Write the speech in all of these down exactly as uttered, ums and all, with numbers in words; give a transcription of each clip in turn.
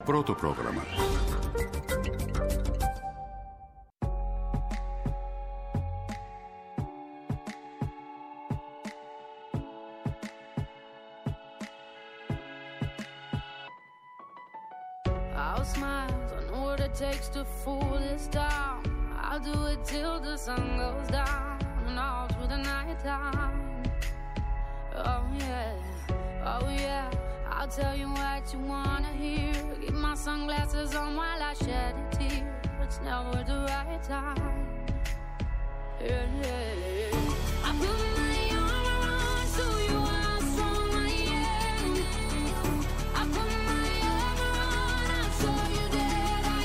Πρώτο πρόγραμμα. I'll smile, I know what it takes to fool this town. I'll do it till the sun goes down and all through the night time. Oh yeah, oh yeah, I'll tell you what you wanna hear. Keep my sunglasses on while I shed a tear. It's never the right time. Yeah, yeah, yeah. I put my arm around so you how strong I am. I put my arm around, I'll show you that I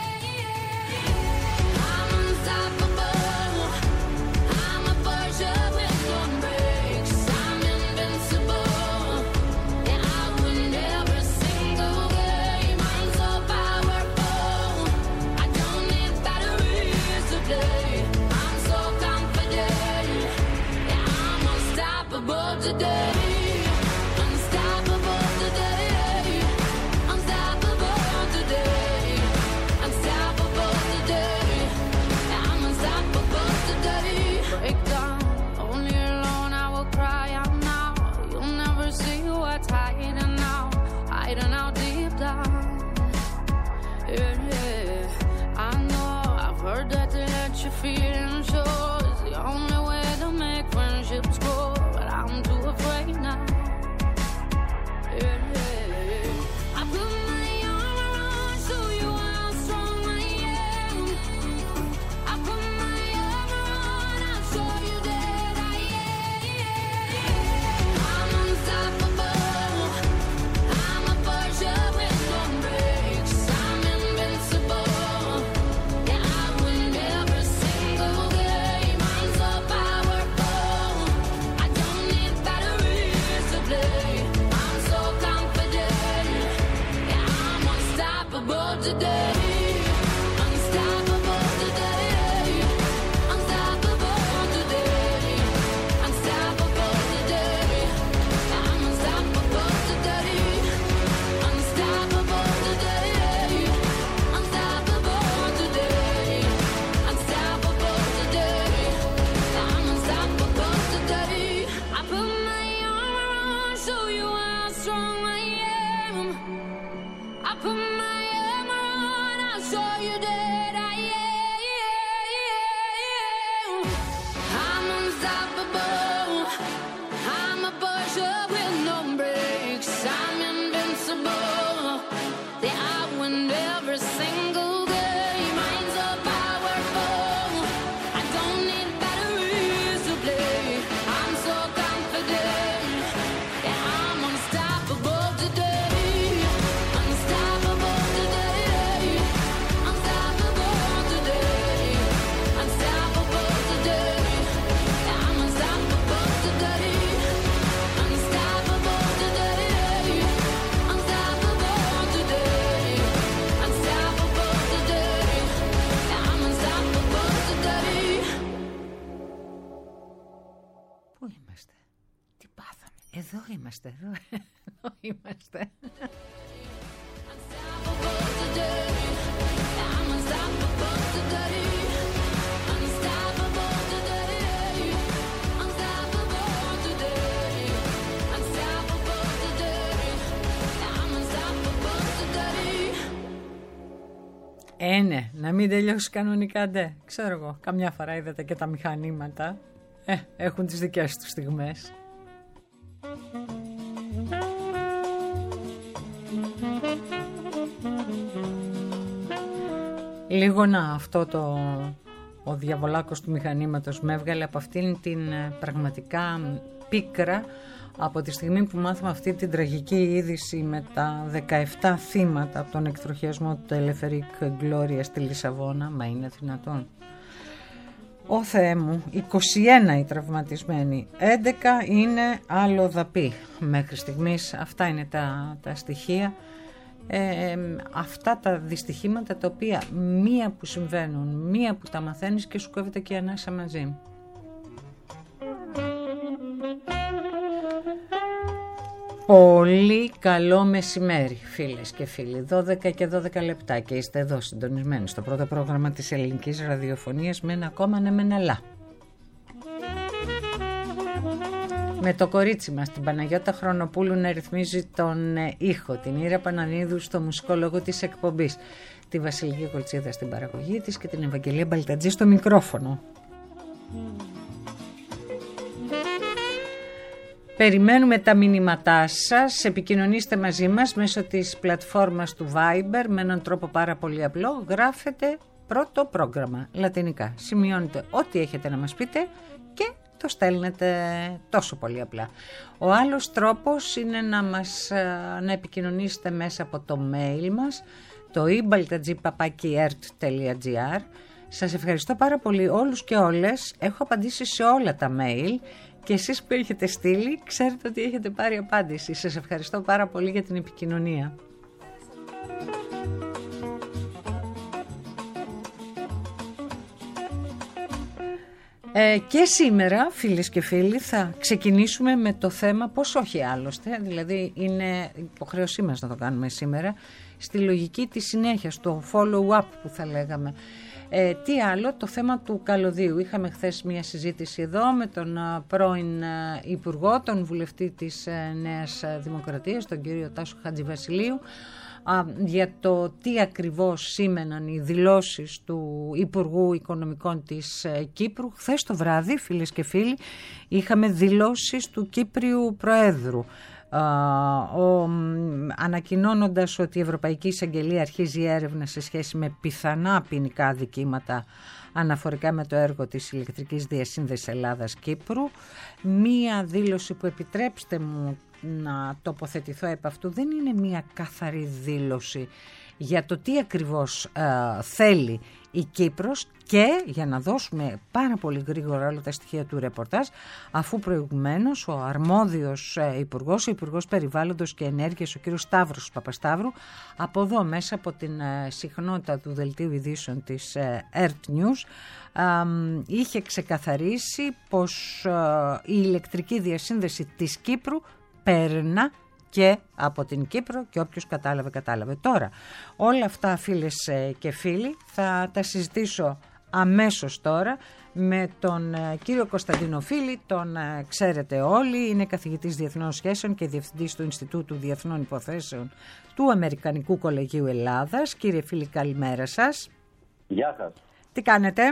am. I'm unstoppable. I'm a Porsche with no brakes. I'm invincible. Yeah, I win every single game. I'm so powerful. I don't need batteries to play. I'm so confident. Yeah, I'm unstoppable today. Unstoppable today. Unstoppable today. Unstoppable today. Yeah, I'm unstoppable today. Break down, only alone I will cry out now. You'll never see what's hiding now, hiding out deep down. Yeah, yeah. I know I've heard that to let your feelings show is the only way to make friendships grow, but I'm too afraid now. Yeah, yeah. I put my arm around, show you how strong I am. I put my arm around, I'll show you that I am. I'm unstoppable. I'm a Porsche with no brakes. I'm invincible. Yeah, I win every single game. I'm so powerful. I don't need batteries to play. I'm so confident. Yeah, I'm unstoppable today. Unstoppable today. Unstoppable today. Unstoppable today. Yeah, I'm unstoppable today. Unstoppable today. Unstoppable today. Unstoppable today. Yeah, I'm unstoppable today. I put my arm around, show you how strong I am. I put my arm around, I'll show you that I am. I'm unstoppable. I'm a Porsche with no brakes. I'm invincible. Yeah, I win every single game. I'm so powerful. I don't need batteries to play. I'm so confident. Yeah, I'm unstoppable today. Unstoppable today. Unstoppable today. Unstoppable today. Yeah, I'm unstoppable today. Unstoppable today. Unstoppable today. Unstoppable today. Yeah, I'm unstoppable today. Πού είμαστε, τι πάθαμε? Εδώ είμαστε, εδώ, εδώ είμαστε. Unstoppable today. Yeah, I'm unstoppable today. Unstoppable today. Unstoppable today. Unstoppable today. Yeah, I'm unstoppable today. Ε, ναι, να μην τελειώσει κανονικά, ντε. Ξέρω εγώ, καμιά φορά είδατε και τα μηχανήματα. Ε, έχουν τις δικές τους στιγμές. Λίγο να αυτό το ο διαβολάκος του μηχανήματος με έβγαλε από αυτήν την ε, πραγματικά πίκρα από τη στιγμή που μάθαμε αυτή την τραγική είδηση με τα δεκαεπτά θύματα από τον εκτροχιασμό του Τελεφερίκ Γκλόρια στη Λισαβόνα. Μα είναι δυνατόν? Ω Θεέ μου, είκοσι ένα οι τραυματισμένοι, έντεκα είναι αλλοδαποί μέχρι στιγμής. Αυτά είναι τα, τα στοιχεία. Ε, αυτά τα δυστυχήματα τα οποία μία που συμβαίνουν, μία που τα μαθαίνεις και σου κόβεται και η ανάσα μαζί. Πολύ καλό μεσημέρι, φίλες και φίλοι. δώδεκα και δώδεκα λεπτά και είστε εδώ συντονισμένοι στο πρώτο πρόγραμμα της ελληνικής ραδιοφωνίας με ένα ακόμα ναι με ένα λα. Με το κορίτσι μας, την Παναγιώτα Χρονοπούλου, να ρυθμίζει τον ήχο, την Ήρα Πανανίδου στο μουσικό λόγο της εκπομπής, τη Βασιλική Κολτσίδα στην παραγωγή της και την Ευαγγελία Μπαλτατζή στο μικρόφωνο. Περιμένουμε τα μηνύματά σας, επικοινωνήστε μαζί μας μέσω της πλατφόρμας του Viber με έναν τρόπο πάρα πολύ απλό. Γράφετε πρώτο πρόγραμμα, λατινικά. Σημειώνετε ό,τι έχετε να μας πείτε και το στέλνετε τόσο πολύ απλά. Ο άλλος τρόπος είναι να μας να επικοινωνήσετε μέσα από το mail μας, το e baltadji παπάκι ert τελεία gr. Σας ευχαριστώ πάρα πολύ όλους και όλες. Έχω απαντήσει σε όλα τα mail και εσείς που έχετε στείλει ξέρετε ότι έχετε πάρει απάντηση. Σας ευχαριστώ πάρα πολύ για την επικοινωνία. Ε, και σήμερα, φίλες και φίλοι, θα ξεκινήσουμε με το θέμα, πώς όχι άλλωστε, δηλαδή είναι υποχρέωσή μας να το κάνουμε σήμερα, στη λογική της συνέχειας, το follow-up που θα λέγαμε. Ε, τι άλλο, το θέμα του καλωδίου. Είχαμε χθες μια συζήτηση εδώ με τον α, πρώην α, Υπουργό, τον βουλευτή της α, Νέας Δημοκρατίας, τον κύριο Τάσο Χατζηβασιλείου, α, για το τι ακριβώς σήμαιναν οι δηλώσεις του Υπουργού Οικονομικών της α, Κύπρου. Χθες το βράδυ, φίλες και φίλοι, είχαμε δηλώσεις του Κύπριου Προέδρου. Uh, ο, ανακοινώνοντας ότι η Ευρωπαϊκή Εισαγγελία αρχίζει έρευνα σε σχέση με πιθανά ποινικά αδικήματα αναφορικά με το έργο της ηλεκτρικής διασύνδεσης Ελλάδας-Κύπρου. Μία δήλωση που, επιτρέψτε μου να τοποθετηθώ επ' αυτού, δεν είναι μία καθαρή δήλωση για το τι ακριβώς uh, θέλει η Κύπρος, και για να δώσουμε πάρα πολύ γρήγορα όλα τα στοιχεία του ρεπορτάζ, αφού προηγουμένως ο αρμόδιος υπουργός, ο Υπουργός Περιβάλλοντος και Ενέργειας, ο κύριος Σταύρος Παπασταύρου, από εδώ μέσα από την συχνότητα του δελτίου ειδήσεων της Earth News, είχε ξεκαθαρίσει πως η ηλεκτρική διασύνδεση της Κύπρου περνά και από την Κύπρο, και όποιος κατάλαβε, κατάλαβε. Τώρα, όλα αυτά, φίλες και φίλοι, θα τα συζητήσω αμέσως τώρα με τον κύριο Κωνσταντίνο Φίλη. Τον ξέρετε όλοι, είναι καθηγητής διεθνών σχέσεων και διευθυντής του Ινστιτούτου Διεθνών Υποθέσεων του Αμερικανικού Κολεγίου Ελλάδας. Κύριε Φίλη, καλημέρα σας. Γεια σας. Τι κάνετε?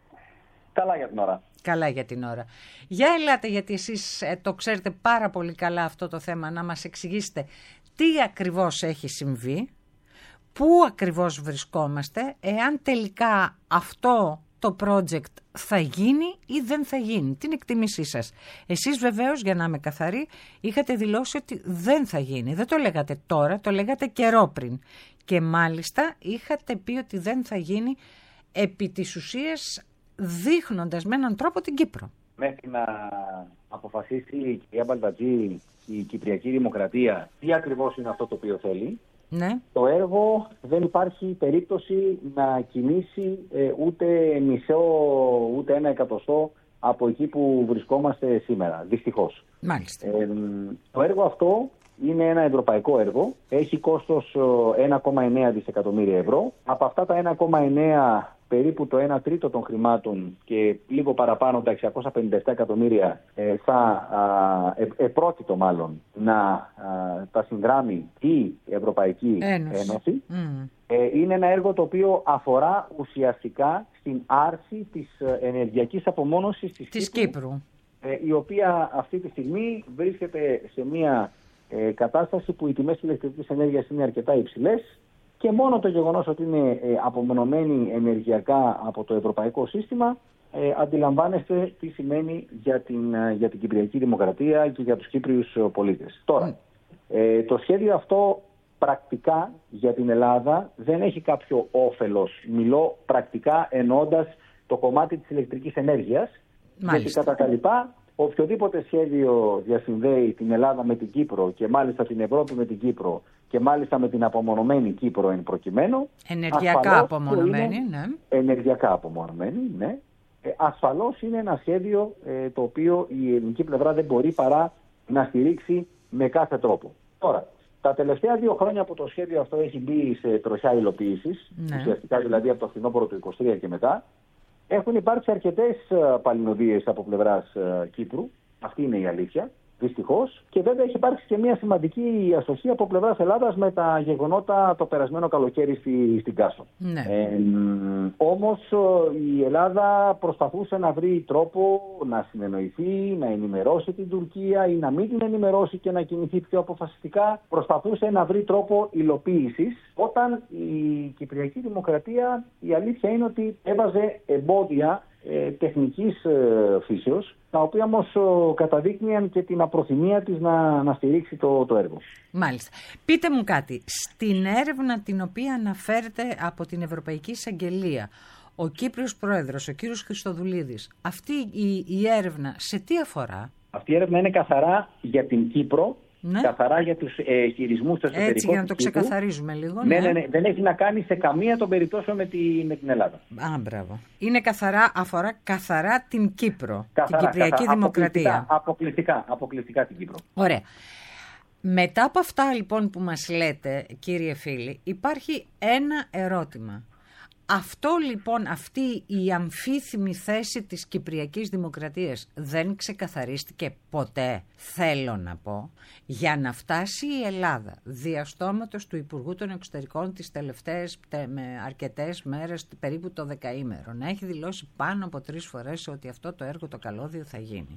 Καλά για την ώρα. Καλά για την ώρα. Για ελάτε, γιατί εσείς ε, το ξέρετε πάρα πολύ καλά αυτό το θέμα, να μας εξηγήσετε τι ακριβώς έχει συμβεί, πού ακριβώς βρισκόμαστε, εάν τελικά αυτό το project θα γίνει ή δεν θα γίνει. Την εκτίμησή σας. Εσείς βεβαίως, για να είμαι καθαρή, είχατε δηλώσει ότι δεν θα γίνει. Δεν το λέγατε τώρα, το λέγατε καιρό πριν. Και μάλιστα είχατε πει ότι δεν θα γίνει επί της ουσίας, δείχνοντας με έναν τρόπο την Κύπρο. Μέχρι να αποφασίσει η κυρία Μπαλτατζή, η Κυπριακή Δημοκρατία, τι ακριβώς είναι αυτό το οποίο θέλει, ναι. Το έργο δεν υπάρχει περίπτωση να κινήσει ε, ούτε μισό, ούτε ένα εκατοστό από εκεί που βρισκόμαστε σήμερα, δυστυχώς. Μάλιστα. Ε, το έργο αυτό είναι ένα ευρωπαϊκό έργο, έχει κόστος ένα κόμμα εννέα δισεκατομμύρια ευρώ. Από αυτά τα ένα κόμμα εννέα, περίπου το ένα τρίτο των χρημάτων και λίγο παραπάνω, τα εξακόσια πενήντα επτά εκατομμύρια, ε, θα α, ε, επρόκειτο μάλλον να α, τα συνδράμει η Ευρωπαϊκή Ένωση. Ένωση. Mm. Ε, είναι ένα έργο το οποίο αφορά ουσιαστικά στην άρση της ενεργειακής απομόνωσης της, της Κύπρου, Κύπρου. Ε, η οποία αυτή τη στιγμή βρίσκεται σε μια ε, κατάσταση που οι τιμές της ηλεκτρικής ενέργειας είναι αρκετά υψηλές. Και μόνο το γεγονός ότι είναι ε, απομονωμένη ενεργειακά από το ευρωπαϊκό σύστημα, ε, αντιλαμβάνεστε τι σημαίνει για την, ε, για την Κυπριακή Δημοκρατία και για τους Κύπριους πολίτες. Τώρα, ε, το σχέδιο αυτό πρακτικά για την Ελλάδα δεν έχει κάποιο όφελος. Μιλώ πρακτικά εννοώντας το κομμάτι της ηλεκτρικής ενέργειας. Γιατί κατά τα λοιπά, οποιοδήποτε σχέδιο διασυνδέει την Ελλάδα με την Κύπρο και μάλιστα την Ευρώπη με την Κύπρο και μάλιστα με την απομονωμένη Κύπρο εν προκειμένου. Ενεργειακά απομονωμένη, είναι, ναι. Ενεργειακά απομονωμένη, ναι. Ε, ασφαλώς είναι ένα σχέδιο ε, το οποίο η ελληνική πλευρά δεν μπορεί παρά να στηρίξει με κάθε τρόπο. Τώρα, τα τελευταία δύο χρόνια που το σχέδιο αυτό έχει μπει σε τροχιά υλοποίησης, ναι. ουσιαστικά δηλαδή από το φθινόπωρο του είκοσι τρία και μετά, έχουν υπάρξει αρκετές παλινοδίες από πλευράς Κύπρου. Αυτή είναι η αλήθεια. Δυστυχώς. Και βέβαια έχει υπάρξει και μια σημαντική αστοχή από πλευράς Ελλάδας με τα γεγονότα το περασμένο καλοκαίρι στη, στην Κάσο. Ναι. Ε, όμως η Ελλάδα προσπαθούσε να βρει τρόπο να συνεννοηθεί, να ενημερώσει την Τουρκία ή να μην την ενημερώσει και να κινηθεί πιο αποφασιστικά. Προσπαθούσε να βρει τρόπο υλοποίησης, όταν η Κυπριακή Δημοκρατία, η αλήθεια είναι ότι έβαζε εμπόδια Ε, τεχνικής ε, φύσεως, τα οποία όμως ε, καταδείκνυαν και την απροθυμία της να, να στηρίξει το, το έργο. Μάλιστα. Πείτε μου κάτι. Στην έρευνα την οποία αναφέρεται από την Ευρωπαϊκή Εισαγγελία ο Κύπριος Πρόεδρος, ο κύριος Χριστοδουλίδης, αυτή η, η έρευνα σε τι αφορά? Αυτή η έρευνα είναι καθαρά για την Κύπρο, ναι. καθαρά για τους ε, χειρισμούς του εσωτερικού. Έτσι, για να το ξεκαθαρίζουμε λίγο. Ναι, ναι, ναι, δεν έχει να κάνει σε καμία των περιπτώσεων με, τη, με την Ελλάδα. Α, μπράβο. Είναι καθαρά, αφορά καθαρά την Κύπρο, καθαρά, την Κυπριακή καθαρά, Δημοκρατία. Αποκλειστικά, αποκλειστικά, αποκλειστικά την Κύπρο. Ωραία. Μετά από αυτά λοιπόν που μας λέτε, κύριε φίλοι, υπάρχει ένα ερώτημα. Αυτό λοιπόν, αυτή η αμφίθυμη θέση της Κυπριακής Δημοκρατίας δεν ξεκαθαρίστηκε ποτέ, θέλω να πω, για να φτάσει η Ελλάδα διαστόματος του Υπουργού των Εξωτερικών τις τελευταίες με αρκετές μέρες, περίπου το δεκαήμερο, να έχει δηλώσει πάνω από τρεις φορές ότι αυτό το έργο το καλώδιο θα γίνει.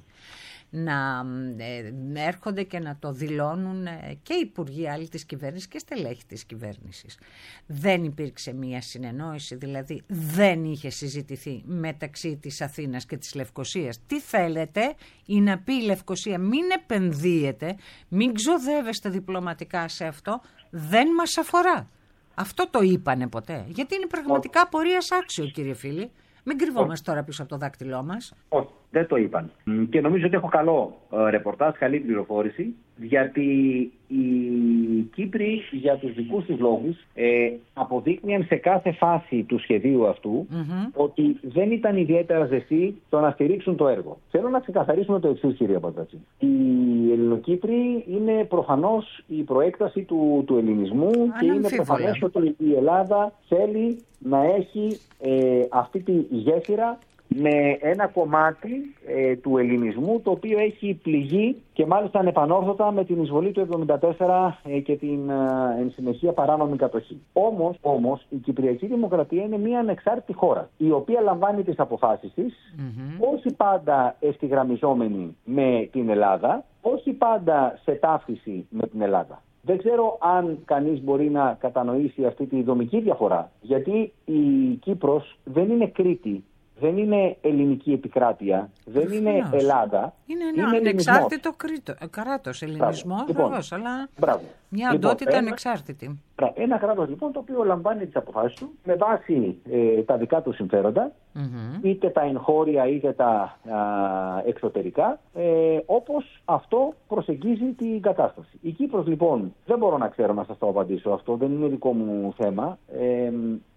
Να ε, έρχονται και να το δηλώνουν ε, και υπουργοί άλλοι της κυβέρνησης και στελέχη της κυβέρνησης. Δεν υπήρξε μία συνεννόηση, δηλαδή δεν είχε συζητηθεί μεταξύ της Αθήνας και της Λευκωσίας. Τι θέλετε, ή να πει η Λευκωσία μην επενδύετε, μην ξοδεύεστε διπλωματικά σε αυτό, δεν μας αφορά. Αυτό το είπανε ποτέ, γιατί είναι πραγματικά απορίας άξιο, κύριε φίλοι. Μην κρυβόμαστε τώρα πίσω από το δάκτυλό μας. Όχι, δεν το είπαν. Και νομίζω ότι έχω καλό ε, ρεπορτάζ, καλή πληροφόρηση, γιατί οι Κύπροι για τους δικούς τους λόγους ε, αποδείκνυαν σε κάθε φάση του σχεδίου αυτού mm-hmm. ότι δεν ήταν ιδιαίτερα ζεστοί το να στηρίξουν το έργο. Θέλω να ξεκαθαρίσουμε το εξής, κύριε Παντζάτση. Οι Ελληνοκύπροι είναι προφανώς η προέκταση του, του ελληνισμού και είναι προφανές ότι η Ελλάδα θέλει να έχει ε, αυτή τη γέφυρα με ένα κομμάτι ε, του ελληνισμού το οποίο έχει πληγεί και μάλιστα ανεπανόρθωτα με την εισβολή του εβδομήντα τέσσερα ε, και την ε, εν συνεχεία παράνομη κατοχή. Όμως, όμως η Κυπριακή Δημοκρατία είναι μια ανεξάρτητη χώρα η οποία λαμβάνει τις αποφάσεις της mm-hmm. όχι πάντα ευθυγραμμιζόμενη με την Ελλάδα, όχι πάντα σε ταύτιση με την Ελλάδα. Δεν ξέρω αν κανείς μπορεί να κατανοήσει αυτή τη δομική διαφορά, γιατί η Κύπρος δεν είναι Κρήτη, δεν είναι ελληνική επικράτεια, δεν Φινώς. είναι Ελλάδα. Είναι ένα είναι ανεξάρτητο κράτος, ελληνισμό ακριβώς, αλλά μπράβο. Μια λοιπόν, οντότητα ένα, ανεξάρτητη. Ένα κράτος λοιπόν το οποίο λαμβάνει τις αποφάσεις του με βάση ε, τα δικά του συμφέροντα, mm-hmm. είτε τα εγχώρια είτε τα α, εξωτερικά, ε, όπως αυτό προσεγγίζει την κατάσταση. Η Κύπρος λοιπόν, δεν μπορώ να ξέρω να σας το απαντήσω αυτό, δεν είναι δικό μου θέμα, ε,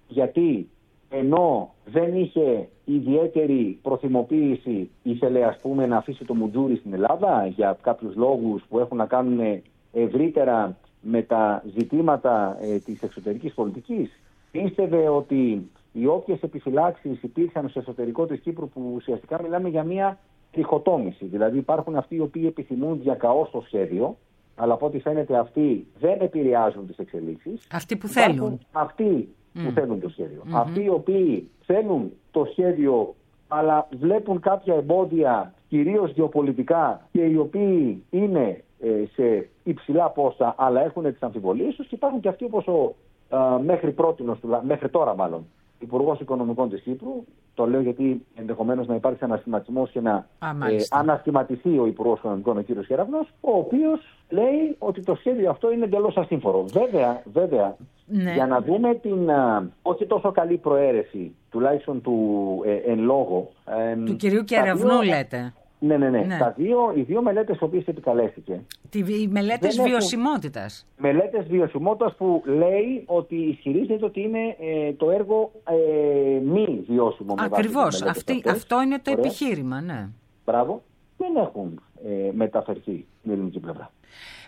γιατί ενώ δεν είχε ιδιαίτερη προθυμοποίηση, ήθελε ας πούμε να αφήσει το μουτζούρι στην Ελλάδα για κάποιους λόγους που έχουν να κάνουν ευρύτερα με τα ζητήματα ε, της εξωτερικής πολιτικής. Πίστευε ότι οι όποιες επιφυλάξεις υπήρχαν στο εσωτερικό της Κύπρου, που ουσιαστικά μιλάμε για μια τριχοτόμηση. Δηλαδή υπάρχουν αυτοί οι οποίοι επιθυμούν διακαώς το σχέδιο, αλλά από ό,τι φαίνεται αυτοί δεν επηρεάζουν τις εξελίξεις. Αυτοί που θέλουν. Αυτοί που mm. θέλουν το σχέδιο. Mm-hmm. Αυτοί οι οποίοι θέλουν το σχέδιο αλλά βλέπουν κάποια εμπόδια κυρίως γεωπολιτικά και οι οποίοι είναι ε, σε υψηλά πόστα αλλά έχουν τις αμφιβολίες τους, και υπάρχουν και αυτοί όπως ο ε, μέχρι, πρότινος, μέχρι τώρα μάλλον Υπουργός Οικονομικών της Κύπρου. Το λέω γιατί ενδεχομένως να υπάρξει ανασχηματισμός και να ε, ανασχηματιστεί ο Υπουργός Οικονομικών, ο κ. Κεραυνός, ο οποίος λέει ότι το σχέδιο αυτό είναι εντελώς ασύμφορο. Βέβαια, βέβαια ναι. για να δούμε την α, όχι τόσο καλή προαίρεση, τουλάχιστον του ε, εν λόγω. Ε, του κυρίου Κεραυνού δύο, λέτε. Ναι, ναι, ναι. ναι. Τα δύο, οι δύο μελέτες στις οποίες επικαλέστηκε. Τη, οι μελέτες βιωσιμότητας. Έχουν, μελέτες βιωσιμότητας που λέει ότι ισχυρίζεται ότι είναι ε, το έργο ε, μη βιώσιμο. Ακριβώς. Αυτή, αυτό είναι το Ωραία. επιχείρημα, ναι. Μπράβο. Δεν έχουν ε, μεταφερθεί στην ελληνική πλευρά.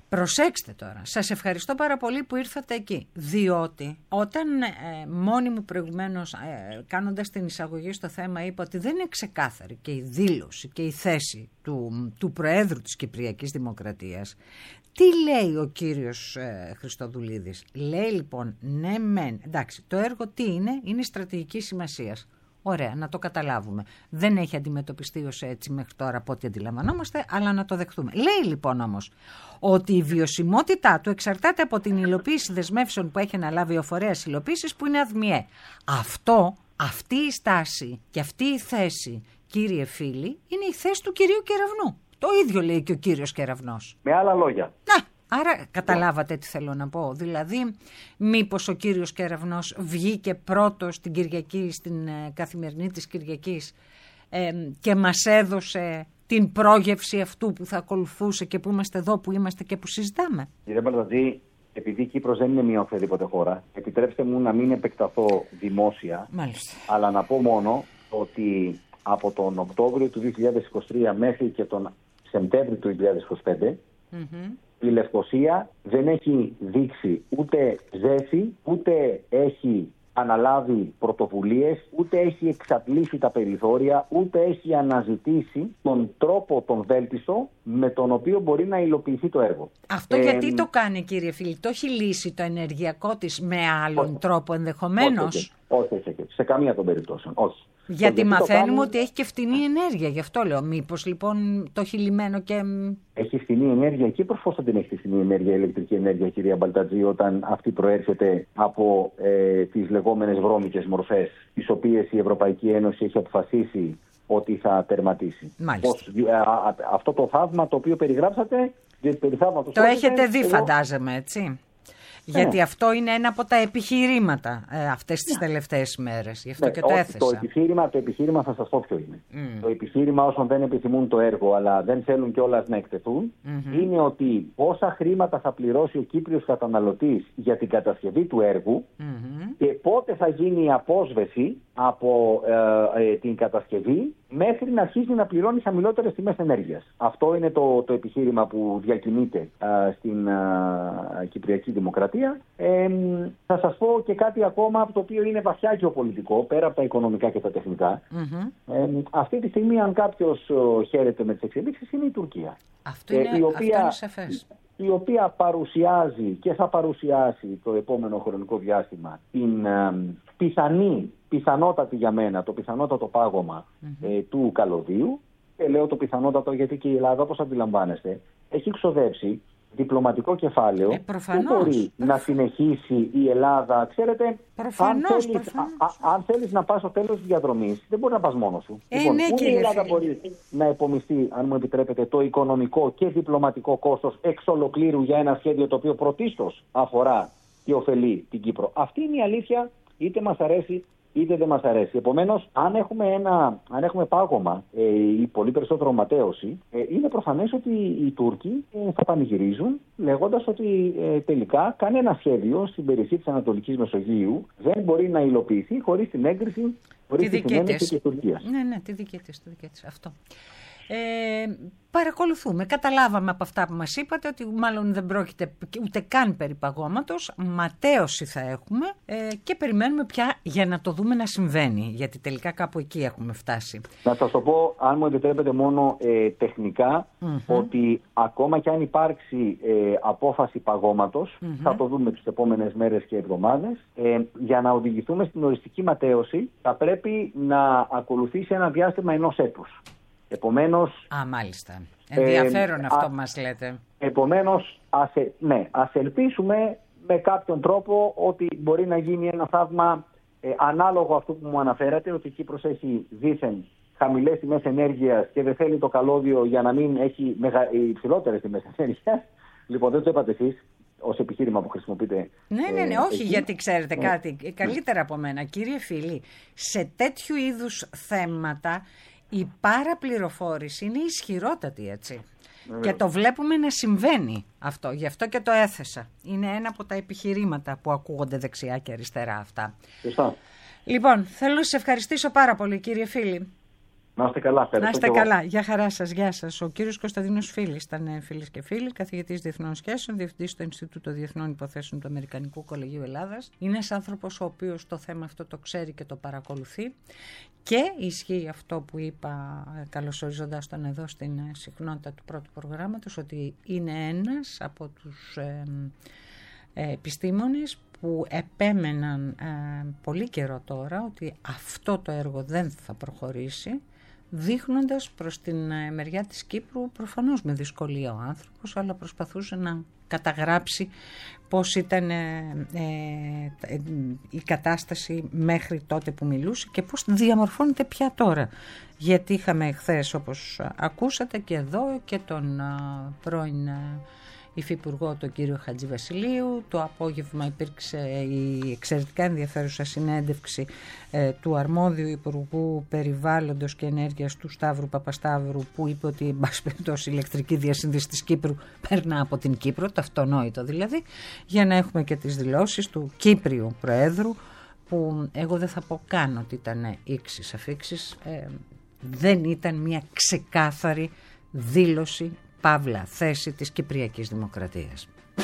Προσέξτε τώρα, σας ευχαριστώ πάρα πολύ που ήρθατε εκεί, διότι όταν ε, μόνη μου προηγουμένως ε, κάνοντας την εισαγωγή στο θέμα είπα ότι δεν είναι ξεκάθαρη και η δήλωση και η θέση του, του Προέδρου της Κυπριακής Δημοκρατίας, τι λέει ο κύριος ε, Χριστοδουλίδης? Λέει λοιπόν, ναι μεν, εντάξει, το έργο τι είναι, είναι στρατηγικής σημασίας. Ωραία, να το καταλάβουμε. Δεν έχει αντιμετωπιστεί ως έτσι μέχρι τώρα από ό,τι αντιλαμβανόμαστε, αλλά να το δεχτούμε. Λέει λοιπόν όμως ότι η βιωσιμότητά του εξαρτάται από την υλοποίηση δεσμεύσεων που έχει αναλάβει ο φορέας υλοποίησης που είναι ΑΔΜΙΕ. Αυτό, αυτή η στάση και αυτή η θέση, κύριε φίλοι, είναι η θέση του κυρίου Κεραυνού. Το ίδιο λέει και ο κύριος Κεραυνός. Με άλλα λόγια. Να, άρα καταλάβατε τι θέλω να πω. Δηλαδή, μήπως ο κύριος Κεραυνός βγήκε πρώτος την Κυριακή, στην ε, καθημερινή της Κυριακής ε, και μας έδωσε την πρόγευση αυτού που θα ακολουθούσε και που είμαστε εδώ που είμαστε και που συζητάμε. Κύριε Μπαλτατζή, επειδή η Κύπρος δεν είναι μια οποιαδήποτε χώρα, επιτρέψτε μου να μην επεκταθώ δημόσια, Μάλιστα. αλλά να πω μόνο ότι από τον Οκτώβριο του δύο χιλιάδες είκοσι τρία μέχρι και τον Σεπτέμβριο του δύο χιλιάδες είκοσι πέντε, mm-hmm. η Λευκοσία δεν έχει δείξει ούτε ζέση, ούτε έχει αναλάβει πρωτοβουλίες, ούτε έχει εξαντλήσει τα περιθώρια, ούτε έχει αναζητήσει τον τρόπο, τον βέλτιστο, με τον οποίο μπορεί να υλοποιηθεί το έργο. Αυτό ε, γιατί το κάνει, κύριε φίλη? Το έχει λύσει το ενεργειακό της με άλλον όχι, τρόπο ενδεχομένως? Όχι, όχι, όχι, σε καμία των περιπτώσεων, όχι. Γιατί μαθαίνουμε κάνει... ότι έχει και φτηνή ενέργεια, γι' αυτό λέω. Μήπως λοιπόν το έχει λυμμένο και... Έχει φτηνή ενέργεια και πώς θα την έχει φτηνή ενέργεια, ηλεκτρική ενέργεια, κυρία Μπαλτατζή, όταν αυτή προέρχεται από ε, τις λεγόμενες βρώμικες μορφές, τις οποίες η Ευρωπαϊκή Ένωση έχει αποφασίσει ότι θα τερματίσει. Πώς, α, α, αυτό το θαύμα το οποίο περιγράψατε, το, το έχετε δει, εγώ... φαντάζομαι, έτσι. Γιατί ναι. αυτό είναι ένα από τα επιχειρήματα ε, αυτές τις ναι. τελευταίες μέρες. Γι' αυτό ναι, και το όχι, έθεσα. Το επιχείρημα, το επιχείρημα θα σας πω ποιο είναι. Mm. Το επιχείρημα όσων δεν επιθυμούν το έργο αλλά δεν θέλουν κιόλας να εκτεθούν mm-hmm. είναι ότι πόσα χρήματα θα πληρώσει ο Κύπριος καταναλωτής για την κατασκευή του έργου mm-hmm. και πότε θα γίνει η απόσβεση από ε, ε, την κατασκευή μέχρι να αρχίσει να πληρώνει χαμηλότερες τιμές ενέργειας. Αυτό είναι το, το επιχείρημα που διακινείται ε, στην ε, Κυπριακή Δημοκρατία. Ε, θα σας πω και κάτι ακόμα το οποίο είναι βαθιά γεωπολιτικό, πέρα από τα οικονομικά και τα τεχνικά. Mm-hmm. Ε, αυτή τη στιγμή, αν κάποιος χαίρεται με τις εξελίξεις, είναι η Τουρκία. Αυτό είναι, ε, η οποία, αυτό είναι σαφές. Η οποία παρουσιάζει και θα παρουσιάσει το επόμενο χρονικό διάστημα την ε, πιθανή, πιθανότατη για μένα, το πιθανότατο πάγωμα mm-hmm. ε, του καλωδίου. Και λέω το πιθανότατο γιατί και η Ελλάδα, όπως αντιλαμβάνεστε, έχει ξοδέψει διπλωματικό κεφάλαιο. Ε, προφανώς, δεν μπορεί προφανώς. να συνεχίσει η Ελλάδα. Ξέρετε, προφανώς, αν, θέλεις, α, α, αν θέλεις να πας στο τέλος της διαδρομής, δεν μπορεί να πας μόνος σου. Ε, λοιπόν, ναι, ούτε η Ελλάδα μπορεί να επομιστεί, αν μου επιτρέπετε, το οικονομικό και διπλωματικό κόστος εξ ολοκλήρου για ένα σχέδιο το οποίο πρωτίστως αφορά και ωφελεί την Κύπρο. Αυτή είναι η αλήθεια, είτε μας αρέσει είτε δεν μας αρέσει. Επομένως, αν έχουμε, ένα, αν έχουμε πάγωμα ε, ή πολύ περισσότερο ματέωση, ε, είναι προφανές ότι οι Τούρκοι ε, θα πανηγυρίζουν λέγοντας ότι ε, τελικά κανένα σχέδιο στην περιοχή της Ανατολικής Μεσογείου δεν μπορεί να υλοποιηθεί χωρίς την έγκριση, χωρίς τη συνένεση της Τουρκίας. Ναι, ναι, τη δική της, τη δική της. Αυτό. Ε, παρακολουθούμε. Καταλάβαμε από αυτά που μας είπατε ότι μάλλον δεν πρόκειται ούτε καν περί παγώματος, ματέωση θα έχουμε ε, και περιμένουμε πια για να το δούμε να συμβαίνει, γιατί τελικά κάπου εκεί έχουμε φτάσει. Να σας το πω, αν μου επιτρέπετε μόνο ε, τεχνικά, mm-hmm. ότι ακόμα και αν υπάρξει ε, απόφαση παγώματος, mm-hmm. θα το δούμε τις επόμενες μέρες και εβδομάδες, ε, για να οδηγηθούμε στην οριστική ματέωση θα πρέπει να ακολουθήσει ένα διάστημα ενός έτους. Επομένως, Α, μάλιστα. Ενδιαφέρον ε, αυτό που μας λέτε. Επομένως, ας, ναι, ας ελπίσουμε με κάποιον τρόπο ότι μπορεί να γίνει ένα θαύμα ε, ανάλογο αυτό που μου αναφέρατε, ότι η Κύπρος έχει δήθεν χαμηλές τιμές ενέργειας και δεν θέλει το καλώδιο για να μην έχει μεγα... υψηλότερες τιμές ενέργειας. Λοιπόν, δεν το είπατε εσείς ως επιχείρημα που χρησιμοποιείτε. Ναι, ναι, ναι, ε, όχι, εκεί. γιατί ξέρετε ναι. κάτι καλύτερα από μένα. Κύριε φίλοι, σε τέτοιου είδους θέματα η παραπληροφόρηση είναι ισχυρότατη, έτσι. Βεβαίως. Και το βλέπουμε να συμβαίνει αυτό. Γι' αυτό και το έθεσα. Είναι ένα από τα επιχειρήματα που ακούγονται δεξιά και αριστερά αυτά. Σωστά. Λοιπόν, θέλω να σας ευχαριστήσω πάρα πολύ, κύριε φίλη. Να είστε καλά, Να είστε καλά. Γεια χαρά σας, γεια σας. Ο κύριος Κωνσταντίνος Φίλης ήταν, φίλες και φίλοι, καθηγητής Διεθνών Σχέσεων, διευθυντής στο Ινστιτούτο Διεθνών Υποθέσεων του Αμερικανικού Κολεγίου Ελλάδας. Είναι ένας άνθρωπος ο οποίος το θέμα αυτό το ξέρει και το παρακολουθεί. Και ισχύει αυτό που είπα καλωσορίζοντας τον εδώ στην συχνότητα του πρώτου προγράμματος, ότι είναι ένας από τους ε, ε, επιστήμονες που επέμεναν ε, πολύ καιρό τώρα ότι αυτό το έργο δεν θα προχωρήσει, δείχνοντας προς την ε, μεριά της Κύπρου, προφανώς με δυσκολία ο άνθρωπος, αλλά προσπαθούσε να καταγράψει πώς ήταν ε, ε, ε, η κατάσταση μέχρι τότε που μιλούσε και πώς διαμορφώνεται πια τώρα. Γιατί είχαμε χθες, όπως ακούσατε και εδώ, και τον α, πρώην α, υφυπουργό, τον κύριο Χατζηβασιλείου. Το απόγευμα υπήρξε η εξαιρετικά ενδιαφέρουσα συνέντευξη ε, του αρμόδιου Υπουργού Περιβάλλοντος και Ενέργειας του Σταύρου Παπασταύρου, που είπε ότι εν πάση περιπτώσει η ηλεκτρική διασύνδεση της Κύπρου περνά από την Κύπρο, το αυτονόητο δηλαδή, για να έχουμε και τις δηλώσεις του Κύπριου Προέδρου, που εγώ δεν θα πω καν ότι ήταν ήξεις αφήξεις, ε, δεν ήταν μια ξεκάθαρη δήλωση, παύλα θέση της Κυπριακής Δημοκρατίας.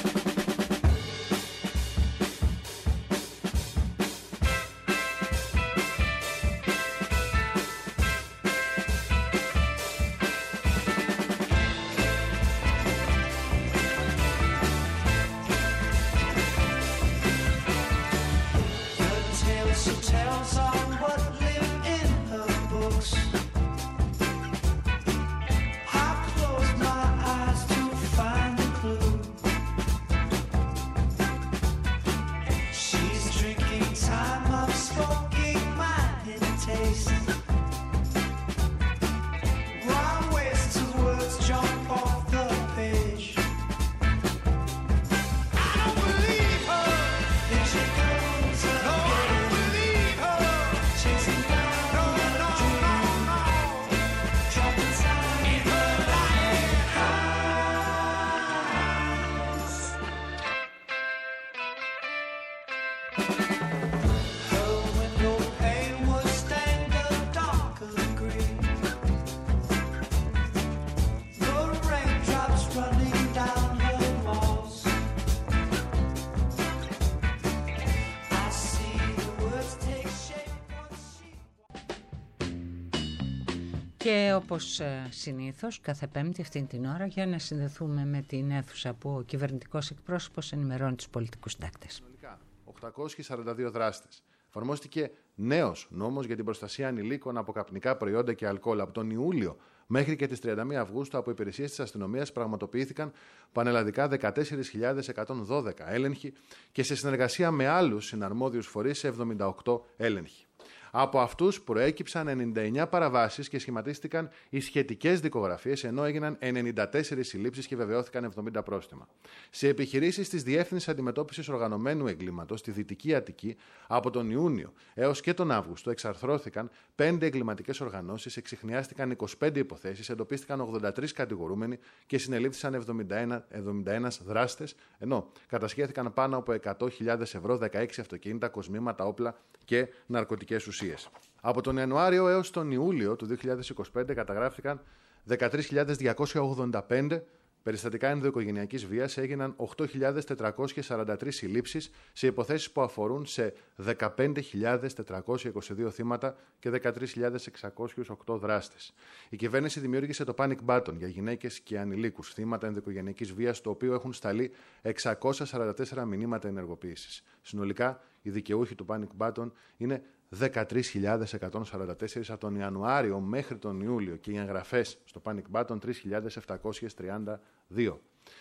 Και όπως συνήθως κάθε Πέμπτη αυτήν την ώρα, για να συνδεθούμε με την αίθουσα που ο κυβερνητικός εκπρόσωπος ενημερώνει τους πολιτικούς συντάκτες. οκτακόσιοι σαράντα δύο δράστες. Εφαρμόστηκε νέος νόμος για την προστασία ανηλίκων από καπνικά προϊόντα και αλκοόλ. Από τον Ιούλιο μέχρι και τις τριάντα μία Αυγούστου, από υπηρεσίες της αστυνομίας πραγματοποιήθηκαν πανελλαδικά δεκατέσσερις χιλιάδες εκατόν δώδεκα έλεγχοι και σε συνεργασία με άλλους συναρμόδιους φορείς σε εβδομήντα οκτώ έλεγχοι. Από αυτούς προέκυψαν ενενήντα εννέα παραβάσεις και σχηματίστηκαν οι σχετικές δικογραφίες, ενώ έγιναν ενενήντα τέσσερις συλλήψεις και βεβαιώθηκαν εβδομήντα πρόστιμα. Σε επιχειρήσεις της Διεύθυνσης Αντιμετώπισης Οργανωμένου Εγκλήματος στη Δυτική Αττική, από τον Ιούνιο έως και τον Αύγουστο, εξαρθρώθηκαν πέντε εγκληματικές οργανώσεις, εξιχνιάστηκαν είκοσι πέντε υποθέσεις, εντοπίστηκαν ογδόντα τρεις κατηγορούμενοι και συνελήφθησαν εβδομήντα ένα, εβδομήντα ένα δράστες, ενώ κατασχέθηκαν πάνω από εκατό χιλιάδες ευρώ, δεκαέξι αυτοκίνητα, κοσμήματα, όπλα και ναρκωτικές ουσίες. Από τον Ιανουάριο έως τον Ιούλιο του δύο χιλιάδες είκοσι πέντε καταγράφηκαν δεκατρείς χιλιάδες διακόσια ογδόντα πέντε περιστατικά ενδοοικογενειακής βίας, έγιναν οκτώ χιλιάδες τετρακόσιες σαράντα τρεις συλλήψεις σε υποθέσεις που αφορούν σε δεκαπέντε χιλιάδες τετρακόσια είκοσι δύο θύματα και δεκατρείς χιλιάδες εξακόσιους οκτώ δράστες. Η κυβέρνηση δημιούργησε το Panic Button για γυναίκες και ανηλίκους θύματα ενδοοικογενειακής βίας, στο οποίο έχουν σταλεί εξακόσια σαράντα τέσσερα μηνύματα ενεργοποίησης. Συνολικά, οι δικαιούχοι του Panic Button είναι δεκατρείς χιλιάδες εκατόν σαράντα τέσσερα από τον Ιανουάριο μέχρι τον Ιούλιο και οι εγγραφές στο Panic Button τρεις χιλιάδες επτακόσιες τριάντα δύο.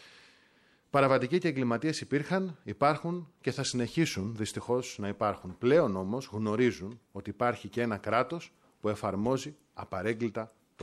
Παραβατικοί και εγκληματίες υπήρχαν, υπάρχουν και θα συνεχίσουν δυστυχώς να υπάρχουν. Πλέον όμως γνωρίζουν ότι υπάρχει και ένα κράτος που εφαρμόζει απαρέγκλιτα τον νόμο.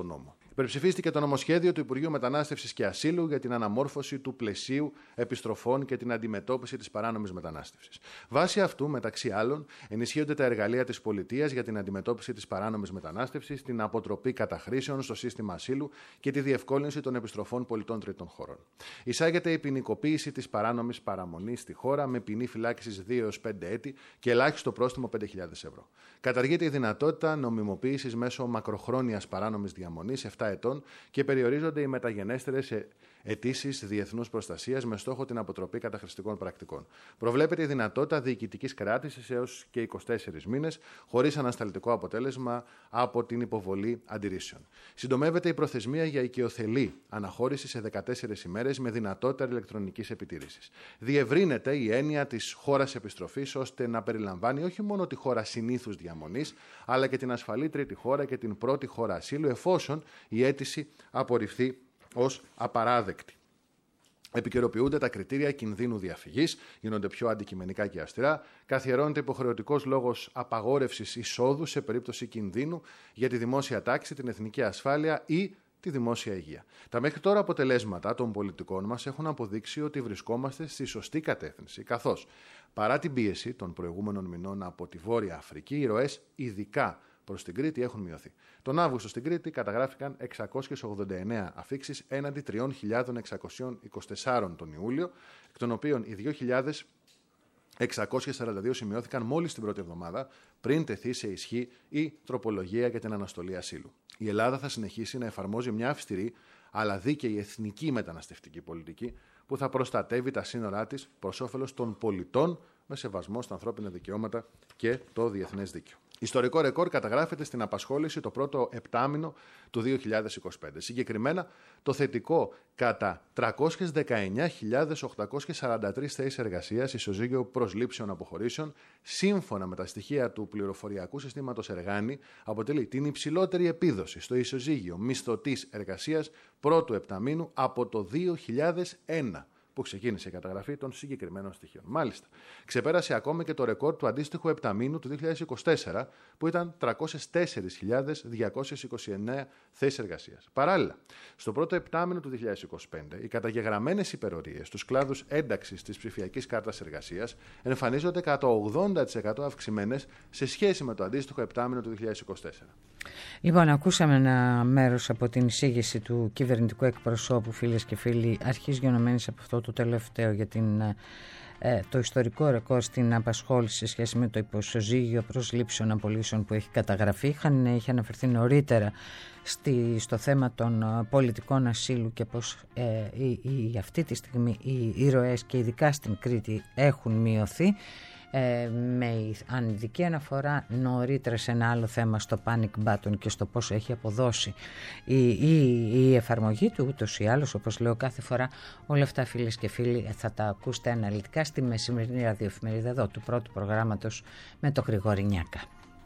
Υπερψηφίστηκε το νομοσχέδιο του Υπουργείου Μετανάστευσης και Ασύλου για την αναμόρφωση του πλαισίου επιστροφών και την αντιμετώπιση της παράνομης μετανάστευσης. Βάσει αυτού, μεταξύ άλλων, ενισχύονται τα εργαλεία της πολιτείας για την αντιμετώπιση της παράνομης μετανάστευσης, την αποτροπή καταχρήσεων στο σύστημα ασύλου και τη διευκόλυνση των επιστροφών πολιτών τρίτων χωρών. Εισάγεται η ποινικοποίηση της παράνομης παραμονής στη χώρα με ποινή φυλάκισης δύο έως πέντε έτη και ελάχιστο πρόστιμο πέντε χιλιάδες ευρώ. Καταργείται η δυνατότητα νομιμοποίησης μέσω μακροχρόνιας παράνομης διαμονής επτά ετών και περιορίζονται οι μεταγενέστερες αιτήσεις διεθνούς προστασίας με στόχο την αποτροπή καταχρηστικών πρακτικών. Προβλέπεται η δυνατότητα διοικητικής κράτησης έως και είκοσι τέσσερις μήνες, χωρίς ανασταλτικό αποτέλεσμα από την υποβολή αντιρρήσεων. Συντομεύεται η προθεσμία για οικειοθελή αναχώρηση σε δεκατέσσερις ημέρες με δυνατότητα ηλεκτρονικής επιτήρησης. Διευρύνεται η έννοια της χώρας επιστροφής ώστε να περιλαμβάνει όχι μόνο τη χώρα συνήθους διαμονής, αλλά και την ασφαλή τρίτη χώρα και την πρώτη χώρα ασύλου, εφόσον η αίτηση απορριφθεί ως απαράδεκτη. Επικαιροποιούνται τα κριτήρια κινδύνου διαφυγής, γίνονται πιο αντικειμενικά και αυστηρά. Καθιερώνεται υποχρεωτικός λόγος απαγόρευσης εισόδου σε περίπτωση κινδύνου για τη δημόσια τάξη, την εθνική ασφάλεια ή τη δημόσια υγεία. Τα μέχρι τώρα αποτελέσματα των πολιτικών μας έχουν αποδείξει ότι βρισκόμαστε στη σωστή κατεύθυνση, καθώς παρά την πίεση των προηγούμενων μηνών από τη Βόρεια Αφρική, οι ροές ειδικά προς την Κρήτη έχουν μειωθεί. Τον Αύγουστο στην Κρήτη καταγράφηκαν εξακόσιες ογδόντα εννέα αφίξεις έναντι τρεις χιλιάδες εξακόσιες είκοσι τέσσερα τον Ιούλιο, εκ των οποίων οι δύο χιλιάδες εξακόσιες σαράντα δύο σημειώθηκαν μόλις την πρώτη εβδομάδα, πριν τεθεί σε ισχύ η τροπολογία για την αναστολή ασύλου. Η Ελλάδα θα συνεχίσει να εφαρμόζει μια αυστηρή αλλά δίκαιη εθνική μεταναστευτική πολιτική που θα προστατεύει τα σύνορά της προς όφελος των πολιτών με σεβασμό στα ανθρώπινα δικαιώματα και το διεθνές δίκαιο. Ιστορικό ρεκόρ καταγράφεται στην απασχόληση το πρώτο επτάμηνο του δύο χιλιάδες είκοσι πέντε. Συγκεκριμένα, το θετικό κατά τριακόσιες δεκαεννέα χιλιάδες οκτακόσιες σαράντα τρεις θέσεις εργασίας, ισοζύγιο προσλήψεων αποχωρήσεων, σύμφωνα με τα στοιχεία του πληροφοριακού συστήματος Εργάνη, αποτελεί την υψηλότερη επίδοση στο ισοζύγιο μισθωτής εργασίας πρώτου επταμήνου από το δύο χιλιάδες ένα. Που ξεκίνησε η καταγραφή των συγκεκριμένων στοιχείων. Μάλιστα, ξεπέρασε ακόμη και το ρεκόρ του αντίστοιχου επταμήνου του δύο χιλιάδες είκοσι τέσσερα, που ήταν τριακόσιες τέσσερις χιλιάδες διακόσιες είκοσι εννέα θέσεις εργασίας. Παράλληλα, στο πρώτο επτάμηνο του δύο χιλιάδες είκοσι πέντε, οι καταγεγραμμένες υπερορίες στους κλάδους ένταξης της ψηφιακής κάρτας εργασίας εμφανίζονται κατά ογδόντα τοις εκατό αυξημένες σε σχέση με το αντίστοιχο επτάμηνο του δύο χιλιάδες είκοσι τέσσερα. Λοιπόν, ακούσαμε ένα μέρος από την εισήγηση του κυβερνητικού εκπροσώπου, φίλες και φίλοι, αρχής γενομένης από αυτό το τελευταίο για την, ε, το ιστορικό ρεκόρ στην απασχόληση σε σχέση με το υποσοζύγιο προσλήψεων απολύσεων που έχει καταγραφεί. Είχαν, είχε αναφερθεί νωρίτερα στη, στο θέμα των πολιτικών ασύλου και πως ε, η, η, αυτή τη στιγμή οι, οι ροές και ειδικά στην Κρήτη έχουν μειωθεί. Ε, με ανειδική αναφορά νωρίτερα σε ένα άλλο θέμα, στο panic button και στο πόσο έχει αποδώσει η, η, η εφαρμογή του, ούτως ή άλλως, όπως λέω κάθε φορά. Όλα αυτά, φίλες και φίλοι, θα τα ακούσετε αναλυτικά στη μεσημερινή ραδιοεφημερίδα εδώ του πρώτου προγράμματος με το Γρηγόρη Νιάκα.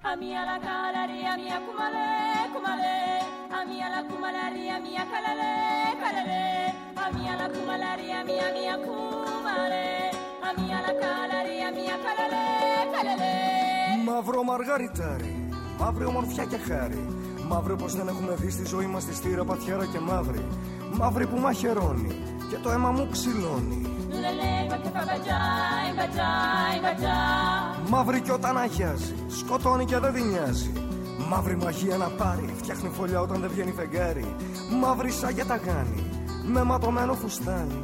Μαύρο μαργαριτάρι, μαύρη ομορφιά και χάρη. Μαύρη πως δεν έχουμε δει στη ζωή μας τη στήρα, πατιάρα και μαύρη. Μαύρη που μαχαιρώνει και το αίμα μου ξυλώνει. Μαύρη κι όταν αγιάζει, σκοτώνει και δεν δει νοιάζει. Μαύρη μαγεία να πάρει, φτιάχνει φωλιά όταν δεν βγαίνει φεγγάρι. Μαύρη σαν για τα γάνη, με ματωμένο φουστάνι.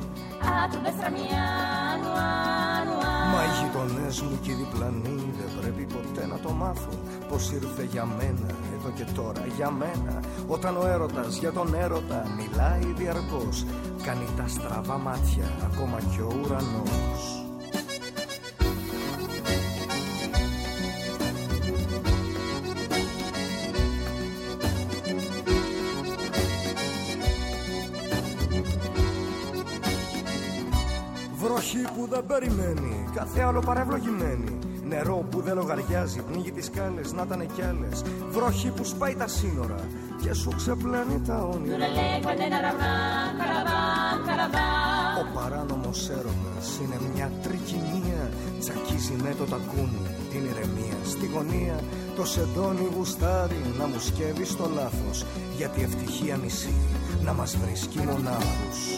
Μα οι γειτονές μου και οι διπλανοί δεν πρέπει ποτέ να το μάθουν πως ήρθε για μένα, εδώ και τώρα για μένα. Όταν ο έρωτας για τον έρωτα μιλάει διαρκώς, κάνει τα στραβά μάτια ακόμα κι ο ουρανός. Βροχή που δεν περιμένει, κάθε άλλο παρευλογημένη. Νερό που δεν λογαριάζει, πνίγει τις σκάλες, να ήταν κι άλλες. Βροχή που σπάει τα σύνορα και σου ξεπλένει τα όνειρα. Ο παράνομος έρωτας είναι μια τρικυμία. Τσακίζει με το τακούνι την ηρεμία στη γωνία. Το σεντόνι γουστάρει να μου σκεύει στο λάθος, γιατί ευτυχία μισή να μας βρίσκει μονάχους.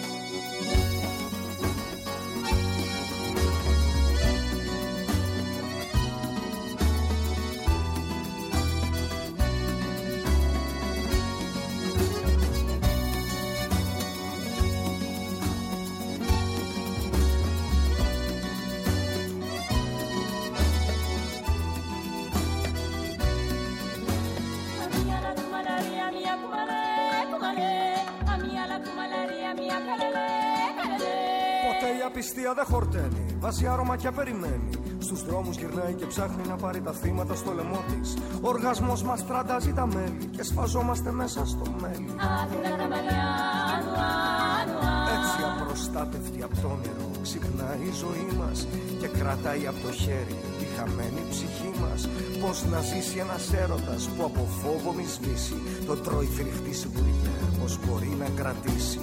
Απιστία δεν χορταίνει, βάζει άρωμα και περιμένει. Στους δρόμους γυρνάει και ψάχνει να πάρει τα θύματα στο λαιμό της. Ο οργασμός μας τραντάζει τα μέλη και σφαζόμαστε μέσα στο μέλι. Έτσι απροστάτευτη από το όνειρο ξυπνάει η ζωή μας και κρατάει από το χέρι τη χαμένη ψυχή μας. Πώς να ζήσει ένας έρωτας που από φόβο μη σβήσει, το τρώει φρικτή σιγουριά, πώς μπορεί να κρατήσει.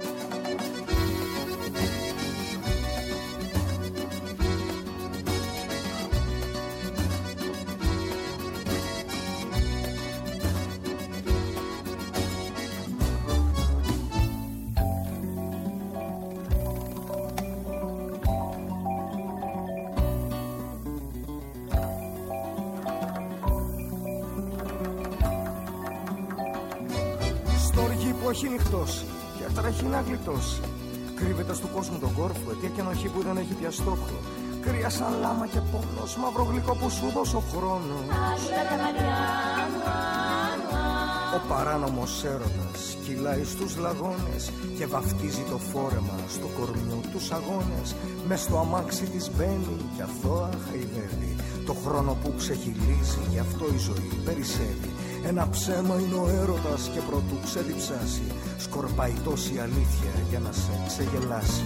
Έχει νυχτώσει και τρέχει να γλιτώσει. Κρύβεται στο κόσμο τον κόρφο, αιτία και ενοχή που δεν έχει πια στόχο. Κρύα σαν λάμα και πόνος, μαύρο γλυκό που σου δώσω ο χρόνος. Ο παράνομος έρωτας κυλάει στους λαγώνες και βαφτίζει το φόρεμα στο κορμιό τους αγώνες. Μες στο αμάξι της μπαίνει και αθώα χαϊδεύει το χρόνο που ξεχυλίζει, γι' αυτό η ζωή περισσεύει. Ένα ψέμα είναι ο έρωτας και προτού ξεδιψάσει, σκορπάει τόση αλήθεια για να σε ξεγελάσει.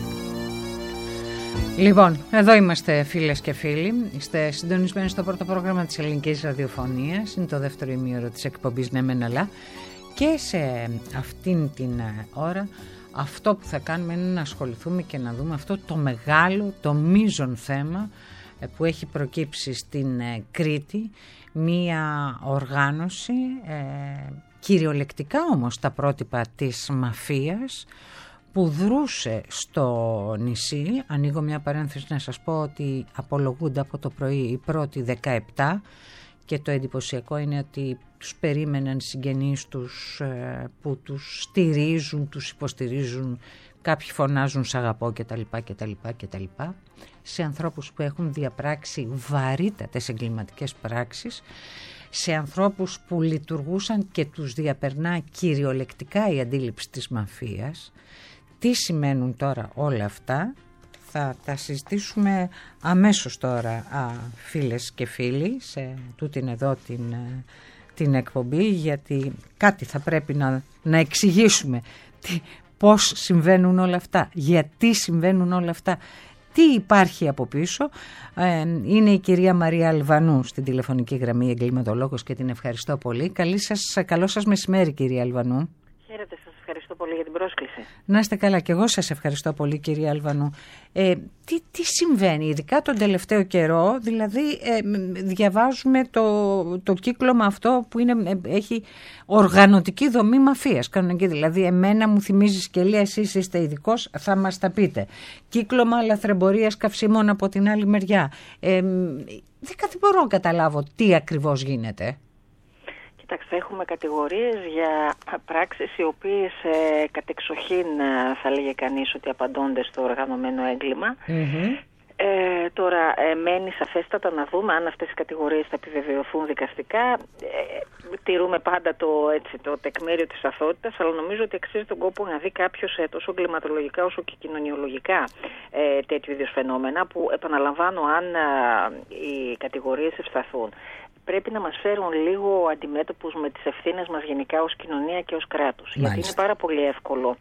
Λοιπόν, εδώ είμαστε φίλες και φίλοι. Είστε συντονισμένοι στο πρώτο πρόγραμμα της ελληνικής ραδιοφωνίας. Είναι το δεύτερο ημίωρο της εκπομπής Ναι Μεν Αλλά. Και σε αυτήν την ώρα αυτό που θα κάνουμε είναι να ασχοληθούμε και να δούμε αυτό το μεγάλο, το μείζον θέμα που έχει προκύψει στην Κρήτη. Μία οργάνωση, ε, κυριολεκτικά όμως τα πρότυπα της μαφίας, που δρούσε στο νησί. Ανοίγω μια παρένθεση να σας πω ότι απολογούνται από το πρωί οι πρώτοι δεκαεπτά και το εντυπωσιακό είναι ότι τους περίμεναν συγγενείς τους ε, που τους στηρίζουν, τους υποστηρίζουν, κάποιοι φωνάζουν «Σ' αγαπώ» κτλ. κτλ, κτλ. Σε ανθρώπους που έχουν διαπράξει βαρύτατες εγκληματικές πράξεις, σε ανθρώπους που λειτουργούσαν και τους διαπερνά κυριολεκτικά η αντίληψη της μαφίας. Τι σημαίνουν τώρα όλα αυτά, θα τα συζητήσουμε αμέσως τώρα, α, φίλες και φίλοι, σε τούτην εδώ την, την εκπομπή, γιατί κάτι θα πρέπει να, να εξηγήσουμε. Τι, πώς συμβαίνουν όλα αυτά, γιατί συμβαίνουν όλα αυτά, τι υπάρχει από πίσω. Ε, είναι η κυρία Μαρία Αλβανού στην τηλεφωνική γραμμή, εγκληματολόγος, και την ευχαριστώ πολύ. Καλή σας, καλό σας μεσημέρι, κυρία Αλβανού. Χαίρετε, σας ευχαριστώ πολύ για την πρόσκληση. Να είστε καλά, και εγώ σας ευχαριστώ πολύ, κυρία Αλβανού. Ε, τι, τι συμβαίνει, ειδικά τον τελευταίο καιρό, δηλαδή ε, διαβάζουμε το, το κύκλωμα αυτό που είναι, ε, έχει οργανωτική δομή μαφίας, κανονική, δηλαδή εμένα μου θυμίζει σκελία, εσείς είστε ειδικός, θα μας τα πείτε. Κύκλωμα λαθρεμπορίας καυσίμων από την άλλη μεριά. Ε, δεν μπορώ να καταλάβω τι ακριβώς γίνεται. Κοιτάξτε, έχουμε κατηγορίες για πράξεις οι οποίες ε, κατεξοχήν θα λέγε κανείς ότι απαντώνται στο οργανωμένο έγκλημα. Mm-hmm. Ε, τώρα ε, μένει σαφέστατα να δούμε αν αυτές οι κατηγορίες θα επιβεβαιωθούν δικαστικά. Ε, τηρούμε πάντα το, έτσι, το τεκμήριο της αθωότητας, αλλά νομίζω ότι αξίζει τον κόπο να δει κάποιος ε, τόσο εγκληματολογικά όσο και κοινωνιολογικά ε, τέτοιου είδους φαινόμενα, που επαναλαμβάνω, αν ε, οι κατηγορίες ευσταθούν, πρέπει να μας φέρουν λίγο αντιμέτωπους με τις ευθύνες μας γενικά ως κοινωνία και ως κράτος. Μάλιστα. Γιατί είναι πάρα πολύ εύκολο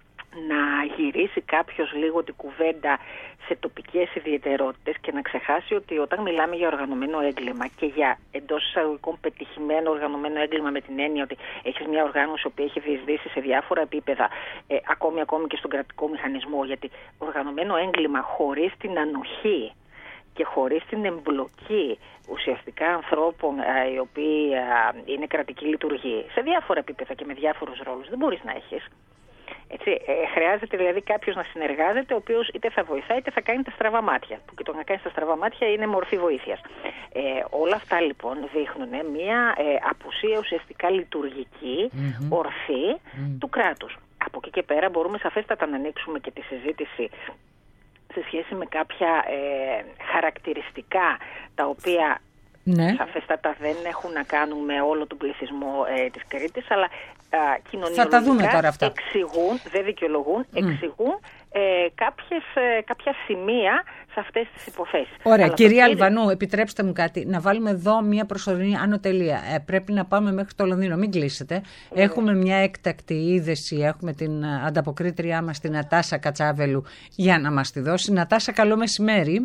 να γυρίσει κάποιος λίγο την κουβέντα σε τοπικές ιδιαιτερότητες και να ξεχάσει ότι όταν μιλάμε για οργανωμένο έγκλημα και για εντός εισαγωγικών πετυχημένο οργανωμένο έγκλημα, με την έννοια ότι έχεις μια οργάνωση που έχει διεισδύσει σε διάφορα επίπεδα, ε, ακόμη, ακόμη και στον κρατικό μηχανισμό, γιατί οργανωμένο έγκλημα χωρίς την ανοχή και χωρίς την εμπλοκή ουσιαστικά ανθρώπων α, οι οποίοι α, είναι κρατικοί λειτουργοί σε διάφορα επίπεδα και με διάφορους ρόλους, δεν μπορείς να έχεις. Έτσι, ε, χρειάζεται δηλαδή κάποιος να συνεργάζεται, ο οποίος είτε θα βοηθάει είτε θα κάνει τα στραβά μάτια. Που και το να κάνει τα στραβά μάτια είναι μορφή βοήθειας. Ε, όλα αυτά λοιπόν δείχνουν μια ε, απουσία ουσιαστικά λειτουργική, mm-hmm. ορθή mm-hmm. του κράτους. Από εκεί και πέρα μπορούμε σαφέστατα να ανοίξουμε και τη συζήτηση σε σχέση με κάποια ε, χαρακτηριστικά τα οποία ναι. σαφέστατα δεν έχουν να κάνουν με όλο τον πληθυσμό ε, της Κρήτης, αλλά ε, κοινωνιολογικά εξηγούν, δεν δικαιολογούν, mm. εξηγούν ε, κάποιες, ε, κάποια σημεία σε αυτές τις υποθέσεις. Ωραία, αλλά κυρία το... Αλβανού, επιτρέψτε μου κάτι, να βάλουμε εδώ μια προσωρινή ανωτελεία. Ε, πρέπει να πάμε μέχρι το Λονδίνο, μην κλείσετε. Mm. Έχουμε μια έκτακτη είδηση, έχουμε την ανταποκρίτριά μας, την Νατάσα Κατσάβελου, για να μας τη δώσει. Νατάσα, καλό μεσημέρι.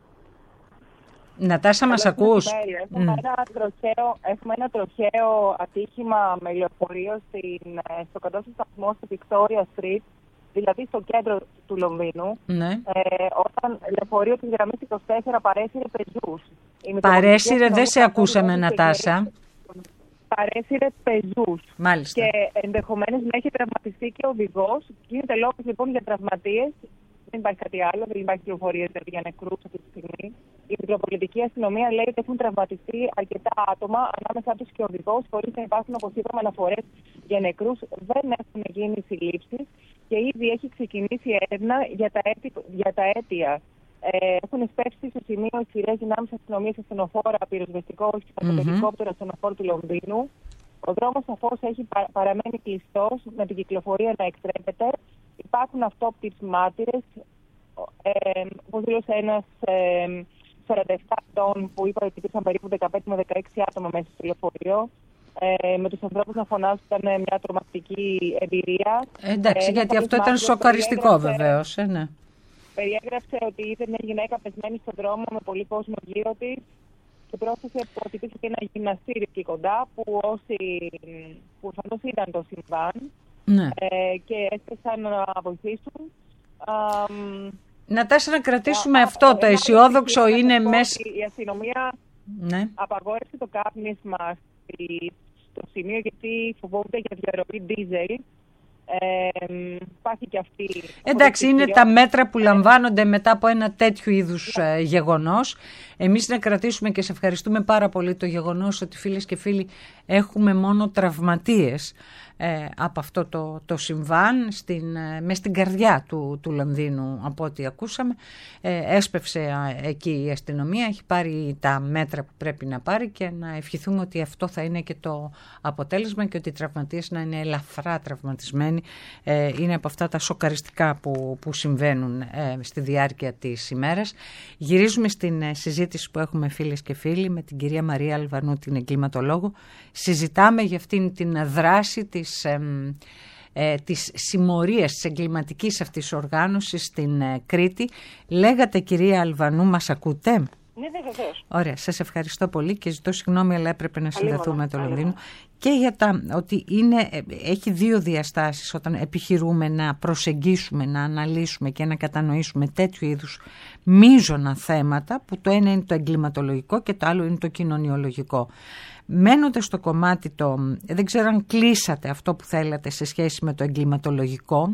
Νατάσα, μας ακούς? Έχουμε, mm. ένα τροχαίο, έχουμε ένα τροχαίο ατύχημα με λεωφορείο στην, στο κατώτερο σταθμό στη Victoria Street, δηλαδή στο κέντρο του Λονδίνου, ναι. ε, όταν λεωφορείο της γραμμής είκοσι τέσσερα παρέσυρε πεζούς. Παρέσυρε, δεν σε ακούσαμε, Νατάσα. Παρέσυρε πεζούς. Μάλιστα. Και ενδεχομένως να έχει τραυματιστεί και ο οδηγός. Γίνεται λόγος λοιπόν για τραυματίες. Δεν υπάρχει κάτι άλλο, δεν υπάρχει πληροφορίες δηλαδή, για νεκρούς αυτή τη στιγμή. Η Μητροπολιτική Αστυνομία λέει ότι έχουν τραυματιστεί αρκετά άτομα, ανάμεσά τους και ο οδηγός, χωρίς να υπάρχουν, όπως είπαμε, αναφορές για νεκρούς. Δεν έχουν γίνει συλλήψεις και ήδη έχει ξεκινήσει έρευνα για τα, έτη, για τα αίτια. Ε, έχουν σπεύσει στο σημείο ισχυρές δυνάμεις αστυνομίας, ασθενοφόρα, πυροσβεστικό και πατοπεδικόπτερα ασθενοφόρου του Λονδίνου. Ο δρόμος σαφώς έχει πα, παραμένει κλειστός, με την κυκλοφορία να εκτρέπεται. Υπάρχουν αυτόπτεις μάρτυρες, ε, όπως δήλωσε ένας ε, σαράντα επτά ετών που είπα ότι υπήρχαν περίπου δεκαπέντε με δεκαέξι άτομα μέσα στο λεωφορείο. Ε, με τους ανθρώπους να φωνάζουν, ήταν μια τρομακτική εμπειρία. Εντάξει, ε, γιατί αυτό ήταν σοκαριστικό βεβαίως. Ε, ναι. Περιέγραψε ότι είδε μια γυναίκα πεσμένη στον δρόμο με πολύ κόσμο γύρω της και πρόσθεσε ότι υπήρχε και ένα γυμναστήριο εκεί κοντά που όσοι που φαντώς είδαν το συμβάν. Ναι. Ε, και έσπεσαν να βοηθήσουν. Νατάσα, να κρατήσουμε α, αυτό α, το αισιόδοξο είναι μέσα. Η αστυνομία ναι. απαγόρευσε το κάπνισμα στο σημείο γιατί φοβούνται για διαρροή ντίζελ. Ε, υπάρχει και αυτή. Εντάξει, είναι τα μέτρα που λαμβάνονται μετά από ένα τέτοιο είδους ε, γεγονός. Εμείς να κρατήσουμε και σε ευχαριστούμε πάρα πολύ το γεγονός ότι φίλες και φίλοι έχουμε μόνο τραυματίες ε, από αυτό το, το συμβάν στην, ε, μες στην καρδιά του, του Λονδίνου από ό,τι ακούσαμε. Ε, έσπευσε ε, εκεί η αστυνομία, έχει πάρει τα μέτρα που πρέπει να πάρει και να ευχηθούμε ότι αυτό θα είναι και το αποτέλεσμα και ότι οι τραυματίες να είναι ελαφρά τραυματισμένοι. Ε, είναι από αυτά τα σοκαριστικά που, που συμβαίνουν ε, στη διάρκεια της ημέρας. Γυρίζουμε στην ε, συζήτηση που έχουμε φίλες και φίλοι με την κυρία Μαρία Αλβανού, την εγκληματολόγο. Συζητάμε για αυτήν την δράση της, ε, ε, της συμμορίας της εγκληματικής αυτής οργάνωσης στην ε, Κρήτη. Λέγατε, κυρία Αλβανού, μας ακούτε? Ναι, ναι, βεβαίως. Ωραία, σας ευχαριστώ πολύ και ζητώ συγγνώμη, αλλά έπρεπε να συνδεθούμε με το Λονδίνο. Και για τα, ότι είναι, έχει δύο διαστάσεις όταν επιχειρούμε να προσεγγίσουμε, να αναλύσουμε και να κατανοήσουμε τέτοιου είδους μείζωνα θέματα, που το ένα είναι το εγκληματολογικό και το άλλο είναι το κοινωνιολογικό. Μένοντας στο κομμάτι το, δεν ξέρω αν κλείσατε αυτό που θέλατε σε σχέση με το εγκληματολογικό.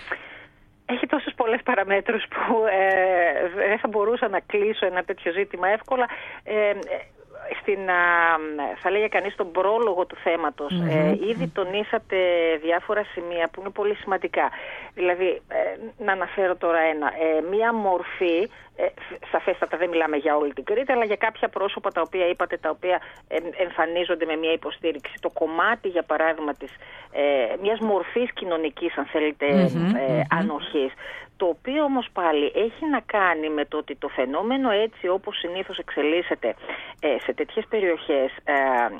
Έχει τόσες πολλές παραμέτρους που ε, δεν θα μπορούσα να κλείσω ένα τέτοιο ζήτημα εύκολα. Ε, στην, θα λέγε κανείς, στον πρόλογο του θέματος. Mm-hmm. Ε, ήδη τονίσατε διάφορα σημεία που είναι πολύ σημαντικά. Δηλαδή, ε, να αναφέρω τώρα ένα. Ε, μία μορφή, ε, σαφέστατα δεν μιλάμε για όλη την Κρήτη, αλλά για κάποια πρόσωπα τα οποία είπατε, τα οποία ε, εμφανίζονται με μία υποστήριξη. Το κομμάτι, για παράδειγμα, της, ε, μιας μορφής κοινωνικής, αν θέλετε, mm-hmm. ε, ανοχής. Το οποίο όμως πάλι έχει να κάνει με το ότι το φαινόμενο, έτσι όπως συνήθως εξελίσσεται ε, σε τέτοιες περιοχές, ε, ε,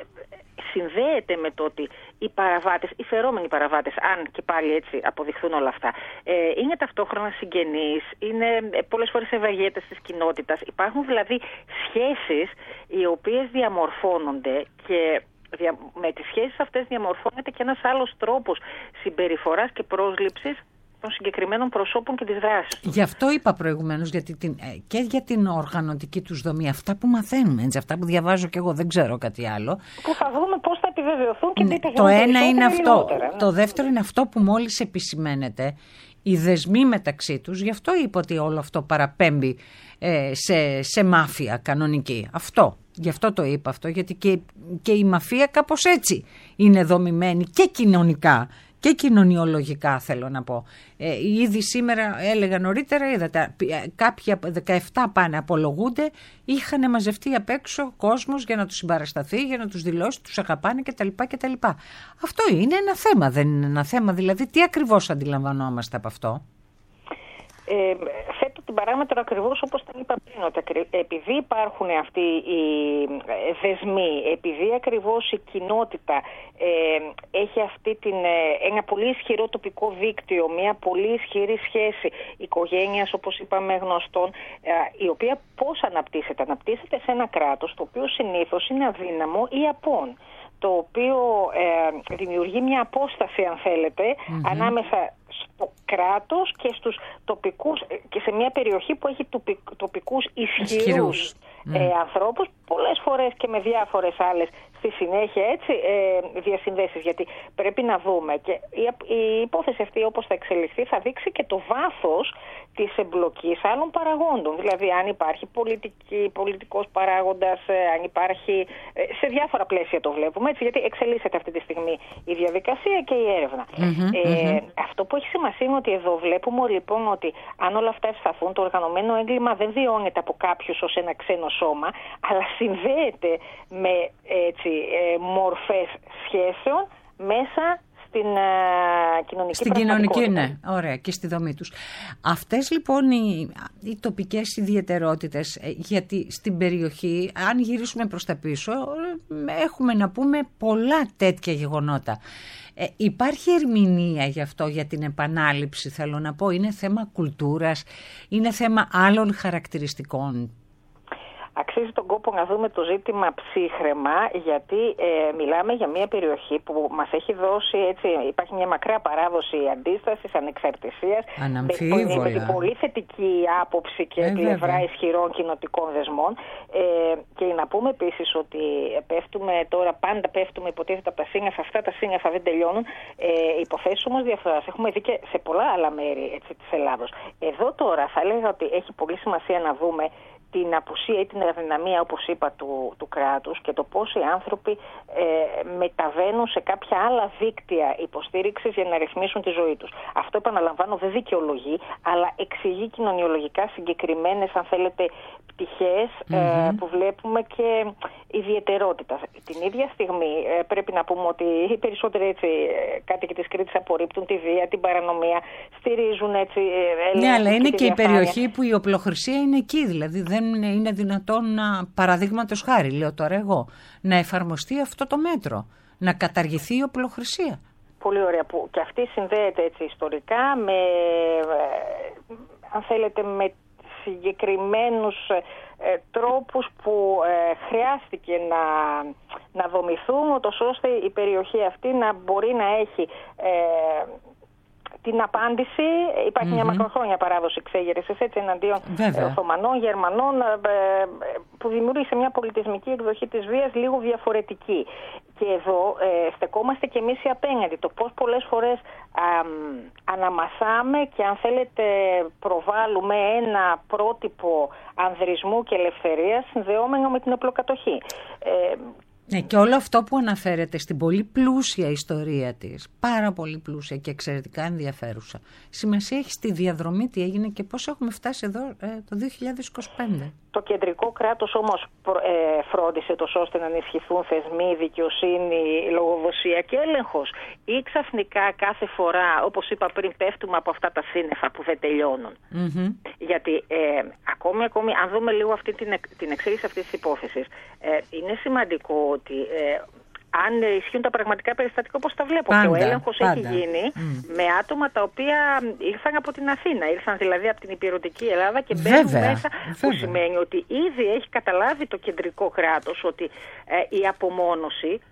συνδέεται με το ότι οι παραβάτες, οι φερόμενοι παραβάτες, αν και πάλι έτσι αποδειχθούν όλα αυτά, ε, είναι ταυτόχρονα συγγενείς, είναι ε, πολλές φορές ευαγέτες της κοινότητας. Υπάρχουν δηλαδή σχέσεις οι οποίες διαμορφώνονται και δια, με τις σχέσεις αυτές διαμορφώνεται και ένας άλλος τρόπος συμπεριφοράς και πρόσληψης των συγκεκριμένων προσώπων και της δράσης. Γι' αυτό είπα προηγουμένως, γιατί την, και για την οργανωτική τους δομή, αυτά που μαθαίνουμε, έτσι, αυτά που διαβάζω και εγώ, δεν ξέρω κάτι άλλο. Που θα δούμε πώς θα επιβεβαιωθούν και τι θα το ένα είναι αυτό. Λιγότερα, ναι. Το δεύτερο είναι αυτό που μόλις επισημαίνεται, οι δεσμοί μεταξύ τους. Γι' αυτό είπα ότι όλο αυτό παραπέμπει ε, σε, σε μάφια κανονική. Αυτό. Γι' αυτό το είπα αυτό, γιατί και, και η μαφία κάπως έτσι είναι δομημένη και κοινωνικά και κοινωνιολογικά, θέλω να πω. Ε, ήδη σήμερα έλεγα νωρίτερα, είδατε, κάποιοι δεκαεπτά πάνε, απολογούνται, είχαν μαζευτεί απ' έξω κόσμος για να τους συμπαρασταθεί, για να τους δηλώσει, τους αγαπάνε κτλ. κτλ. Αυτό είναι ένα θέμα, δεν είναι ένα θέμα? Δηλαδή, τι ακριβώς αντιλαμβανόμαστε από αυτό? Ε, θέτω την παράμετρο ακριβώς όπως την είπα πριν, ότι επειδή υπάρχουν αυτοί οι δεσμοί, επειδή ακριβώς η κοινότητα ε, έχει αυτή την, ένα πολύ ισχυρό τοπικό δίκτυο, μια πολύ ισχυρή σχέση οικογένειας, όπως είπαμε, γνωστών, ε, η οποία πώς αναπτύσσεται? Αναπτύσσεται σε ένα κράτος το οποίο συνήθως είναι αδύναμο ή απόν, το οποίο ε, δημιουργεί μια απόσταση, αν θέλετε, mm-hmm. ανάμεσα στο κράτος και στους τοπικούς, και σε μια περιοχή που έχει τοπικ, τοπικούς ισχυρούς, ισχυρούς. Ε, mm. ανθρώπους, πολλές φορές και με διάφορες άλλες στη συνέχεια, έτσι, ε, διασυνδέσεις, γιατί πρέπει να δούμε και η, η υπόθεση αυτή, όπως θα εξελιχθεί, θα δείξει και το βάθος της εμπλοκής άλλων παραγόντων. Δηλαδή, αν υπάρχει πολιτική, πολιτικός παράγοντας, ε, αν υπάρχει, ε, σε διάφορα πλαίσια το βλέπουμε, έτσι, γιατί εξελίσσεται αυτή τη στιγμή η διαδικασία και η έρευνα. Mm-hmm, ε, mm-hmm. Αυτό που έχει σημασία είναι ότι εδώ βλέπουμε λοιπόν ότι αν όλα αυτά ευσταθούν, το οργανωμένο έγκλημα δεν βιώνεται από κάποιους ως ένα ξένο σώμα, αλλά συνδέεται με, έτσι, ε, μορφές σχέσεων μέσα στην uh, κοινωνική Στην κοινωνική, ναι, ωραία, και στη δομή τους. Αυτές λοιπόν οι, οι τοπικές ιδιαιτερότητες, γιατί στην περιοχή, αν γυρίσουμε προς τα πίσω, έχουμε να πούμε πολλά τέτοια γεγονότα. Ε, υπάρχει ερμηνεία γι' αυτό, για την επανάληψη, θέλω να πω? Είναι θέμα κουλτούρας, είναι θέμα άλλων χαρακτηριστικών? Αξίζει τον κόπο να δούμε το ζήτημα ψύχραιμα, γιατί ε, μιλάμε για μια περιοχή που μας έχει δώσει, έτσι, υπάρχει μια μακρά παράδοση αντίστασης, ανεξαρτησίας, αναμφίβολα, με πολύ θετική άποψη και ε, πλευρά βέβαια. ισχυρών κοινοτικών δεσμών. Ε, και να πούμε επίσης ότι πέφτουμε τώρα, πάντα πέφτουμε υποτίθεται από τα σύννεφα, αυτά τα σύννεφα δεν τελειώνουν. Ε, υποθέσεις όμως διαφθοράς έχουμε δει και σε πολλά άλλα μέρη, έτσι, της Ελλάδος. Εδώ τώρα θα έλεγα ότι έχει πολύ σημασία να δούμε την απουσία ή την αδυναμία, όπως είπα, του, του κράτους και το πώς οι άνθρωποι ε, μεταβαίνουν σε κάποια άλλα δίκτυα υποστήριξης για να ρυθμίσουν τη ζωή τους. Αυτό, επαναλαμβάνω, δεν δικαιολογεί, αλλά εξηγεί κοινωνιολογικά συγκεκριμένες, αν θέλετε, πτυχές mm-hmm. ε, που βλέπουμε και ιδιαιτερότητα. Την ίδια στιγμή ε, πρέπει να πούμε ότι οι περισσότεροι, έτσι, κάτοικοι της Κρήτης απορρίπτουν τη βία, την παρανομία, στηρίζουν, έτσι, ε, ναι, αλλά είναι και, και η περιοχή που η οπλοχρησία είναι εκεί, δηλαδή δεν είναι δυνατόν να, παραδείγματος χάρη, λέω τώρα εγώ, να εφαρμοστεί αυτό το μέτρο, να καταργηθεί η οπλοχρησία. Πολύ ωραία, που και αυτή συνδέεται, έτσι, ιστορικά με, αν θέλετε, με συγκεκριμένους ε, τρόπους που ε, χρειάστηκε να, να δομηθούν, ούτως ώστε η περιοχή αυτή να μπορεί να έχει ε, την απάντηση. Υπάρχει mm-hmm. μια μακροχρόνια παράδοση εξέγερσης, έτσι, εναντίον Οθωμανών, Γερμανών, ε, που δημιούργησε μια πολιτισμική εκδοχή της βίας λίγο διαφορετική. Και εδώ ε, στεκόμαστε κι εμείς οι απέναντι. Το πώς πολλές φορές α, αναμασάμε και, αν θέλετε, προβάλλουμε ένα πρότυπο ανδρισμού και ελευθερίας συνδεόμενο με την οπλοκατοχή. Ε, Ναι, και όλο αυτό που αναφέρεται στην πολύ πλούσια ιστορία της, πάρα πολύ πλούσια και εξαιρετικά ενδιαφέρουσα, σημασία έχει στη διαδρομή, τι έγινε και πώς έχουμε φτάσει εδώ ε, το δύο χιλιάδες είκοσι πέντε. Το κεντρικό κράτος όμως ε, φρόντισε τόσο ώστε να ενισχυθούν θεσμοί, δικαιοσύνη, λογοδοσία και έλεγχος. Ή ξαφνικά κάθε φορά, όπως είπα πριν, πέφτουμε από αυτά τα σύννεφα που δεν τελειώνουν. Mm-hmm. Γιατί ε, ακόμη, ακόμη, αν δούμε λίγο αυτή την, την εξέλιξη αυτής της υπόθεσης, ε, είναι σημαντικό ότι ε, αν ισχύουν τα πραγματικά περιστατικά όπως τα βλέπω, πάντα, και ο έλεγχος πάντα. έχει γίνει mm. με άτομα τα οποία ήρθαν από την Αθήνα, ήρθαν δηλαδή από την υπηρετική Ελλάδα και μπαίνουν βέβαια, μέσα, βέβαια. που σημαίνει ότι ήδη έχει καταλάβει το κεντρικό κράτος ότι ε, η απομόνωση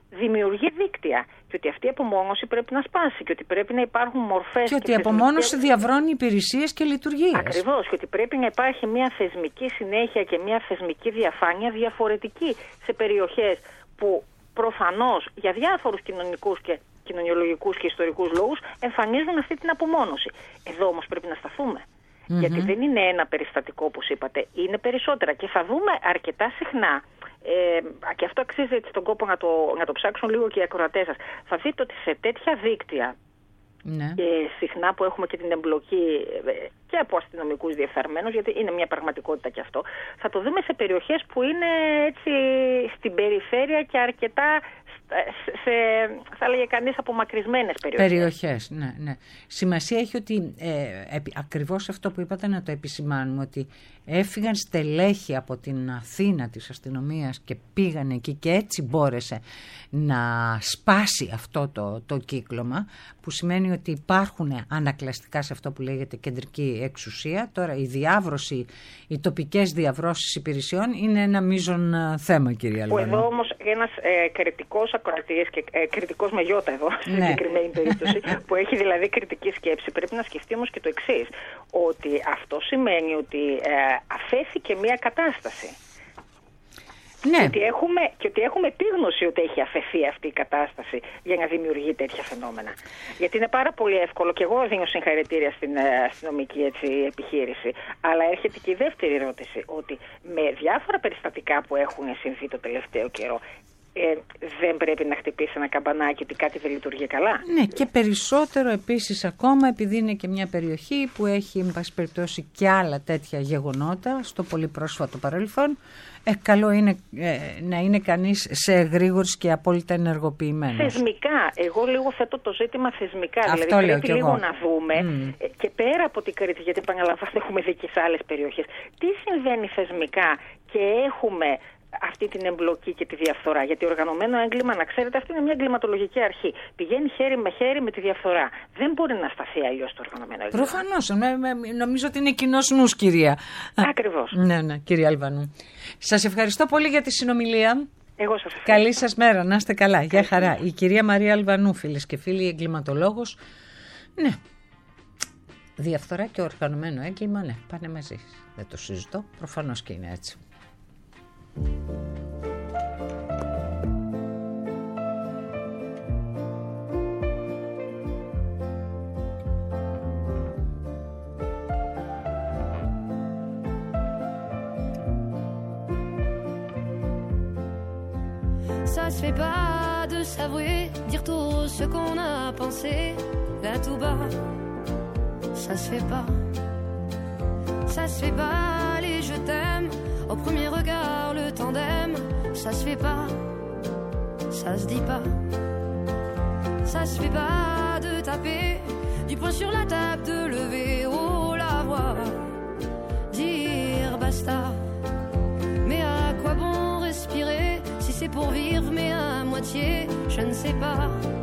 δημιουργεί δίκτυα. Και ότι αυτή η απομόνωση πρέπει να σπάσει και ότι πρέπει να υπάρχουν μορφές. Και ότι η απομόνωση διαβρώνει υπηρεσίες και λειτουργίες. Ακριβώς. Και ότι πρέπει να υπάρχει μια θεσμική συνέχεια και μια θεσμική διαφάνεια διαφορετική σε περιοχές που προφανώς για διάφορους κοινωνικούς και κοινωνιολογικούς και ιστορικούς λόγους εμφανίζουν αυτή την απομόνωση. Εδώ όμως πρέπει να σταθούμε. Mm-hmm. Γιατί δεν είναι ένα περιστατικό, όπως είπατε, είναι περισσότερα. Και θα δούμε αρκετά συχνά, ε, και αυτό αξίζει έτσι τον κόπο να το, να το ψάξουν λίγο και οι ακροατές σας, θα δείτε ότι σε τέτοια δίκτυα, ναι. και συχνά που έχουμε και την εμπλοκή και από αστυνομικούς διεφθαρμένους, γιατί είναι μια πραγματικότητα και αυτό, θα το δούμε σε περιοχές που είναι έτσι στην περιφέρεια και αρκετά σε, θα έλεγε κανείς, απομακρυσμένες περιοχές. Περιοχές, ναι, ναι. Σημασία έχει ότι ε, επί, ακριβώς αυτό που είπατε να το επισημάνουμε, ότι έφυγαν στελέχη από την Αθήνα της αστυνομίας και πήγαν εκεί και έτσι μπόρεσε να σπάσει αυτό το, το κύκλωμα, που σημαίνει ότι υπάρχουν ανακλαστικά σε αυτό που λέγεται κεντρική εξουσία. Τώρα η διάβρωση, οι τοπικές διαβρώσεις υπηρεσιών είναι ένα μείζον θέμα, κυρία Αλβανού. Που εδώ όμως ένας ε, κριτικός ακροατής και ε, κριτικός με γιώτα εδώ, ναι. στη συγκεκριμένη περίπτωση, που έχει δηλαδή κριτική σκέψη, πρέπει να σκεφτεί όμως και το εξής, ότι αυτό σημαίνει ότι ε, αφέθηκε μια κατάσταση. Ναι. Και, ότι έχουμε, και ότι έχουμε επίγνωση ότι έχει αφαιθεί αυτή η κατάσταση για να δημιουργεί τέτοια φαινόμενα. Γιατί είναι πάρα πολύ εύκολο, και εγώ δίνω συγχαρητήρια στην αστυνομική έτσι, επιχείρηση, αλλά έρχεται και η δεύτερη ερώτηση, ότι με διάφορα περιστατικά που έχουν συμβεί το τελευταίο καιρό, Ε, δεν πρέπει να χτυπήσει ένα καμπανάκι ότι κάτι δεν λειτουργεί καλά. Ναι, και περισσότερο επίσης ακόμα, επειδή είναι και μια περιοχή που έχει, εν πάση περιπτώσει, και άλλα τέτοια γεγονότα στο πολύ πρόσφατο παρελθόν, ε, καλό είναι ε, να είναι κανείς σε εγρήγορση και απόλυτα ενεργοποιημένος. Θεσμικά. Εγώ λίγο θέτω το ζήτημα θεσμικά. Αυτό δηλαδή λέω πρέπει λίγο να δούμε mm. και πέρα από την Κρήτη, γιατί επαναλαμβάνω έχουμε δει και σε άλλες περιοχές, τι συμβαίνει θεσμικά και έχουμε αυτή την εμπλοκή και τη διαφθορά. Γιατί οργανωμένο έγκλημα, να ξέρετε, αυτή είναι μια εγκληματολογική αρχή. Πηγαίνει χέρι με χέρι με τη διαφθορά. Δεν μπορεί να σταθεί αλλιώς το οργανωμένο έγκλημα. Προφανώς. Νομίζω ότι είναι κοινός νους, κυρία. Ακριβώς. Ναι, ναι, κυρία Αλβανού. Σας ευχαριστώ πολύ για τη συνομιλία. Εγώ σας ευχαριστώ. Καλή σας μέρα. Να είστε καλά. Γεια χαρά. Η κυρία Μαρία Αλβανού, φίλες και φίλοι, εγκληματολόγος. Ναι. Διαφθορά και οργανωμένο έγκλημα, ναι, πάνε μαζί. Δεν το συζητώ. Προφανώς και είναι έτσι. Ça se fait pas de s'avouer, dire tout ce qu'on a pensé, là tout bas. Ça se fait pas. Ça se fait pas les je t'aime, au premier regard le tandem. Ça se fait pas, ça se dit pas. Ça se fait pas de taper du poing sur la table, de lever haut la voix, dire basta. Mais à quoi bon respirer si c'est pour vivre mais à moitié, je ne sais pas.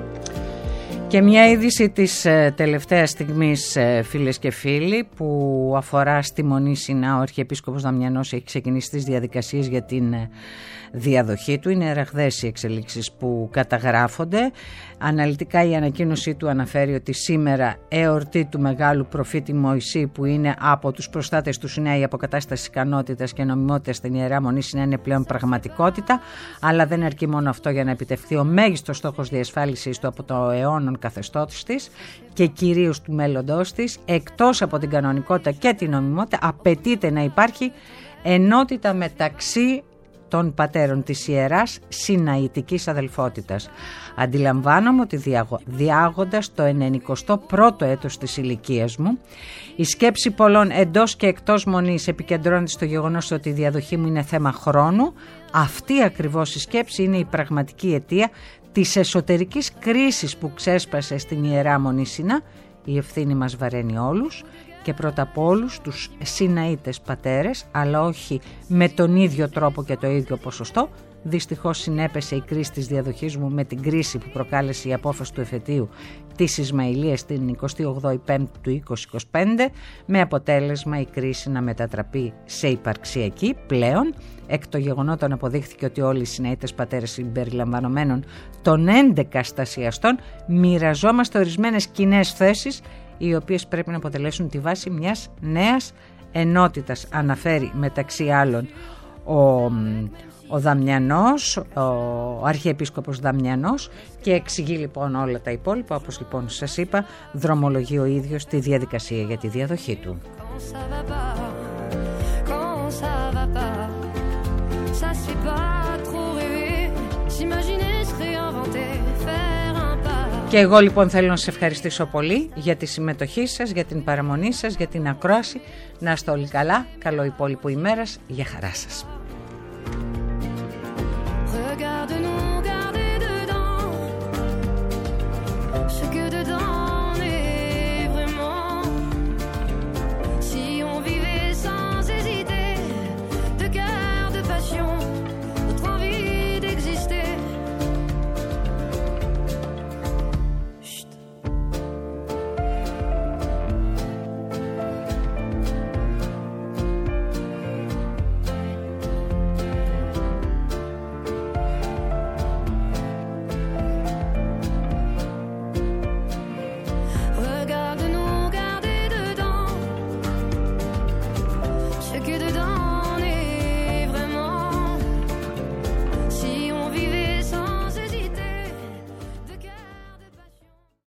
Και μια είδηση της ε, τελευταίας στιγμής, ε, φίλες και φίλοι, που αφορά στη Μονή Σινά. Ο Αρχιεπίσκοπος Δαμιανός έχει ξεκινήσει τις διαδικασίες για την ε, διαδοχή του. Είναι ραγδαίες οι εξελίξεις που καταγράφονται. Αναλυτικά η ανακοίνωσή του αναφέρει ότι σήμερα εορτή του μεγάλου προφήτη Μωυσή, που είναι από τους προστάτες του Σινά, η αποκατάσταση ικανότητας και νομιμότητας στην Ιερά Μονή Σινά είναι πλέον πραγματικότητα, αλλά δεν αρκεί μόνο αυτό για να επιτευχθεί ο μέγιστος στόχος διασφάλισης του από το αιώνων καθεστώτος της και κυρίως του μέλλοντός της. Εκτός από την κανονικότητα και την νομιμότητα, απαιτείται να υπάρχει ενότητα μεταξύ των πατέρων της Ιεράς Συναητικής Αδελφότητας. Αντιλαμβάνομαι ότι διάγοντας το ενενηκοστό πρώτο έτος της ηλικίας μου, η σκέψη πολλών εντός και εκτός μονής επικεντρώνεται στο γεγονός ότι η διαδοχή μου είναι θέμα χρόνου. Αυτή ακριβώς η σκέψη είναι η πραγματική αιτία της εσωτερικής κρίσης που ξέσπασε στην Ιερά Μονή Σινά. Η ευθύνη μας βαραίνει όλους και πρώτα απ' όλους τους Συναΐτες πατέρες, αλλά όχι με τον ίδιο τρόπο και το ίδιο ποσοστό, Δυστυχώς συνέπεσε η κρίση της διαδοχής μου με την κρίση που προκάλεσε η απόφαση του εφετείου της Ισμαηλίας την εικοστή όγδοη Πέμπτη του είκοσι είκοσι πέντε, με αποτέλεσμα η κρίση να μετατραπεί σε υπαρξιακή πλέον. Εκ των γεγονότων αποδείχθηκε ότι όλοι οι Συναήτες πατέρες συμπεριλαμβανομένων των έντεκα στασιαστών μοιραζόμαστε ορισμένες κοινές θέσεις, οι οποίες πρέπει να αποτελέσουν τη βάση μιας νέας ενότητας, αναφέρει μεταξύ άλλων ο, ο Δαμιανός, ο Αρχιεπίσκοπος Δαμιανός, και εξηγεί λοιπόν όλα τα υπόλοιπα, όπως λοιπόν σας είπα, δρομολογεί ο ίδιος τη διαδικασία για τη διαδοχή του. Και εγώ λοιπόν θέλω να σας ευχαριστήσω πολύ για τη συμμετοχή σας, για την παραμονή σας, για την ακρόαση. Να είστε όλοι καλά, καλό υπόλοιπο ημέρας, για χαρά σας.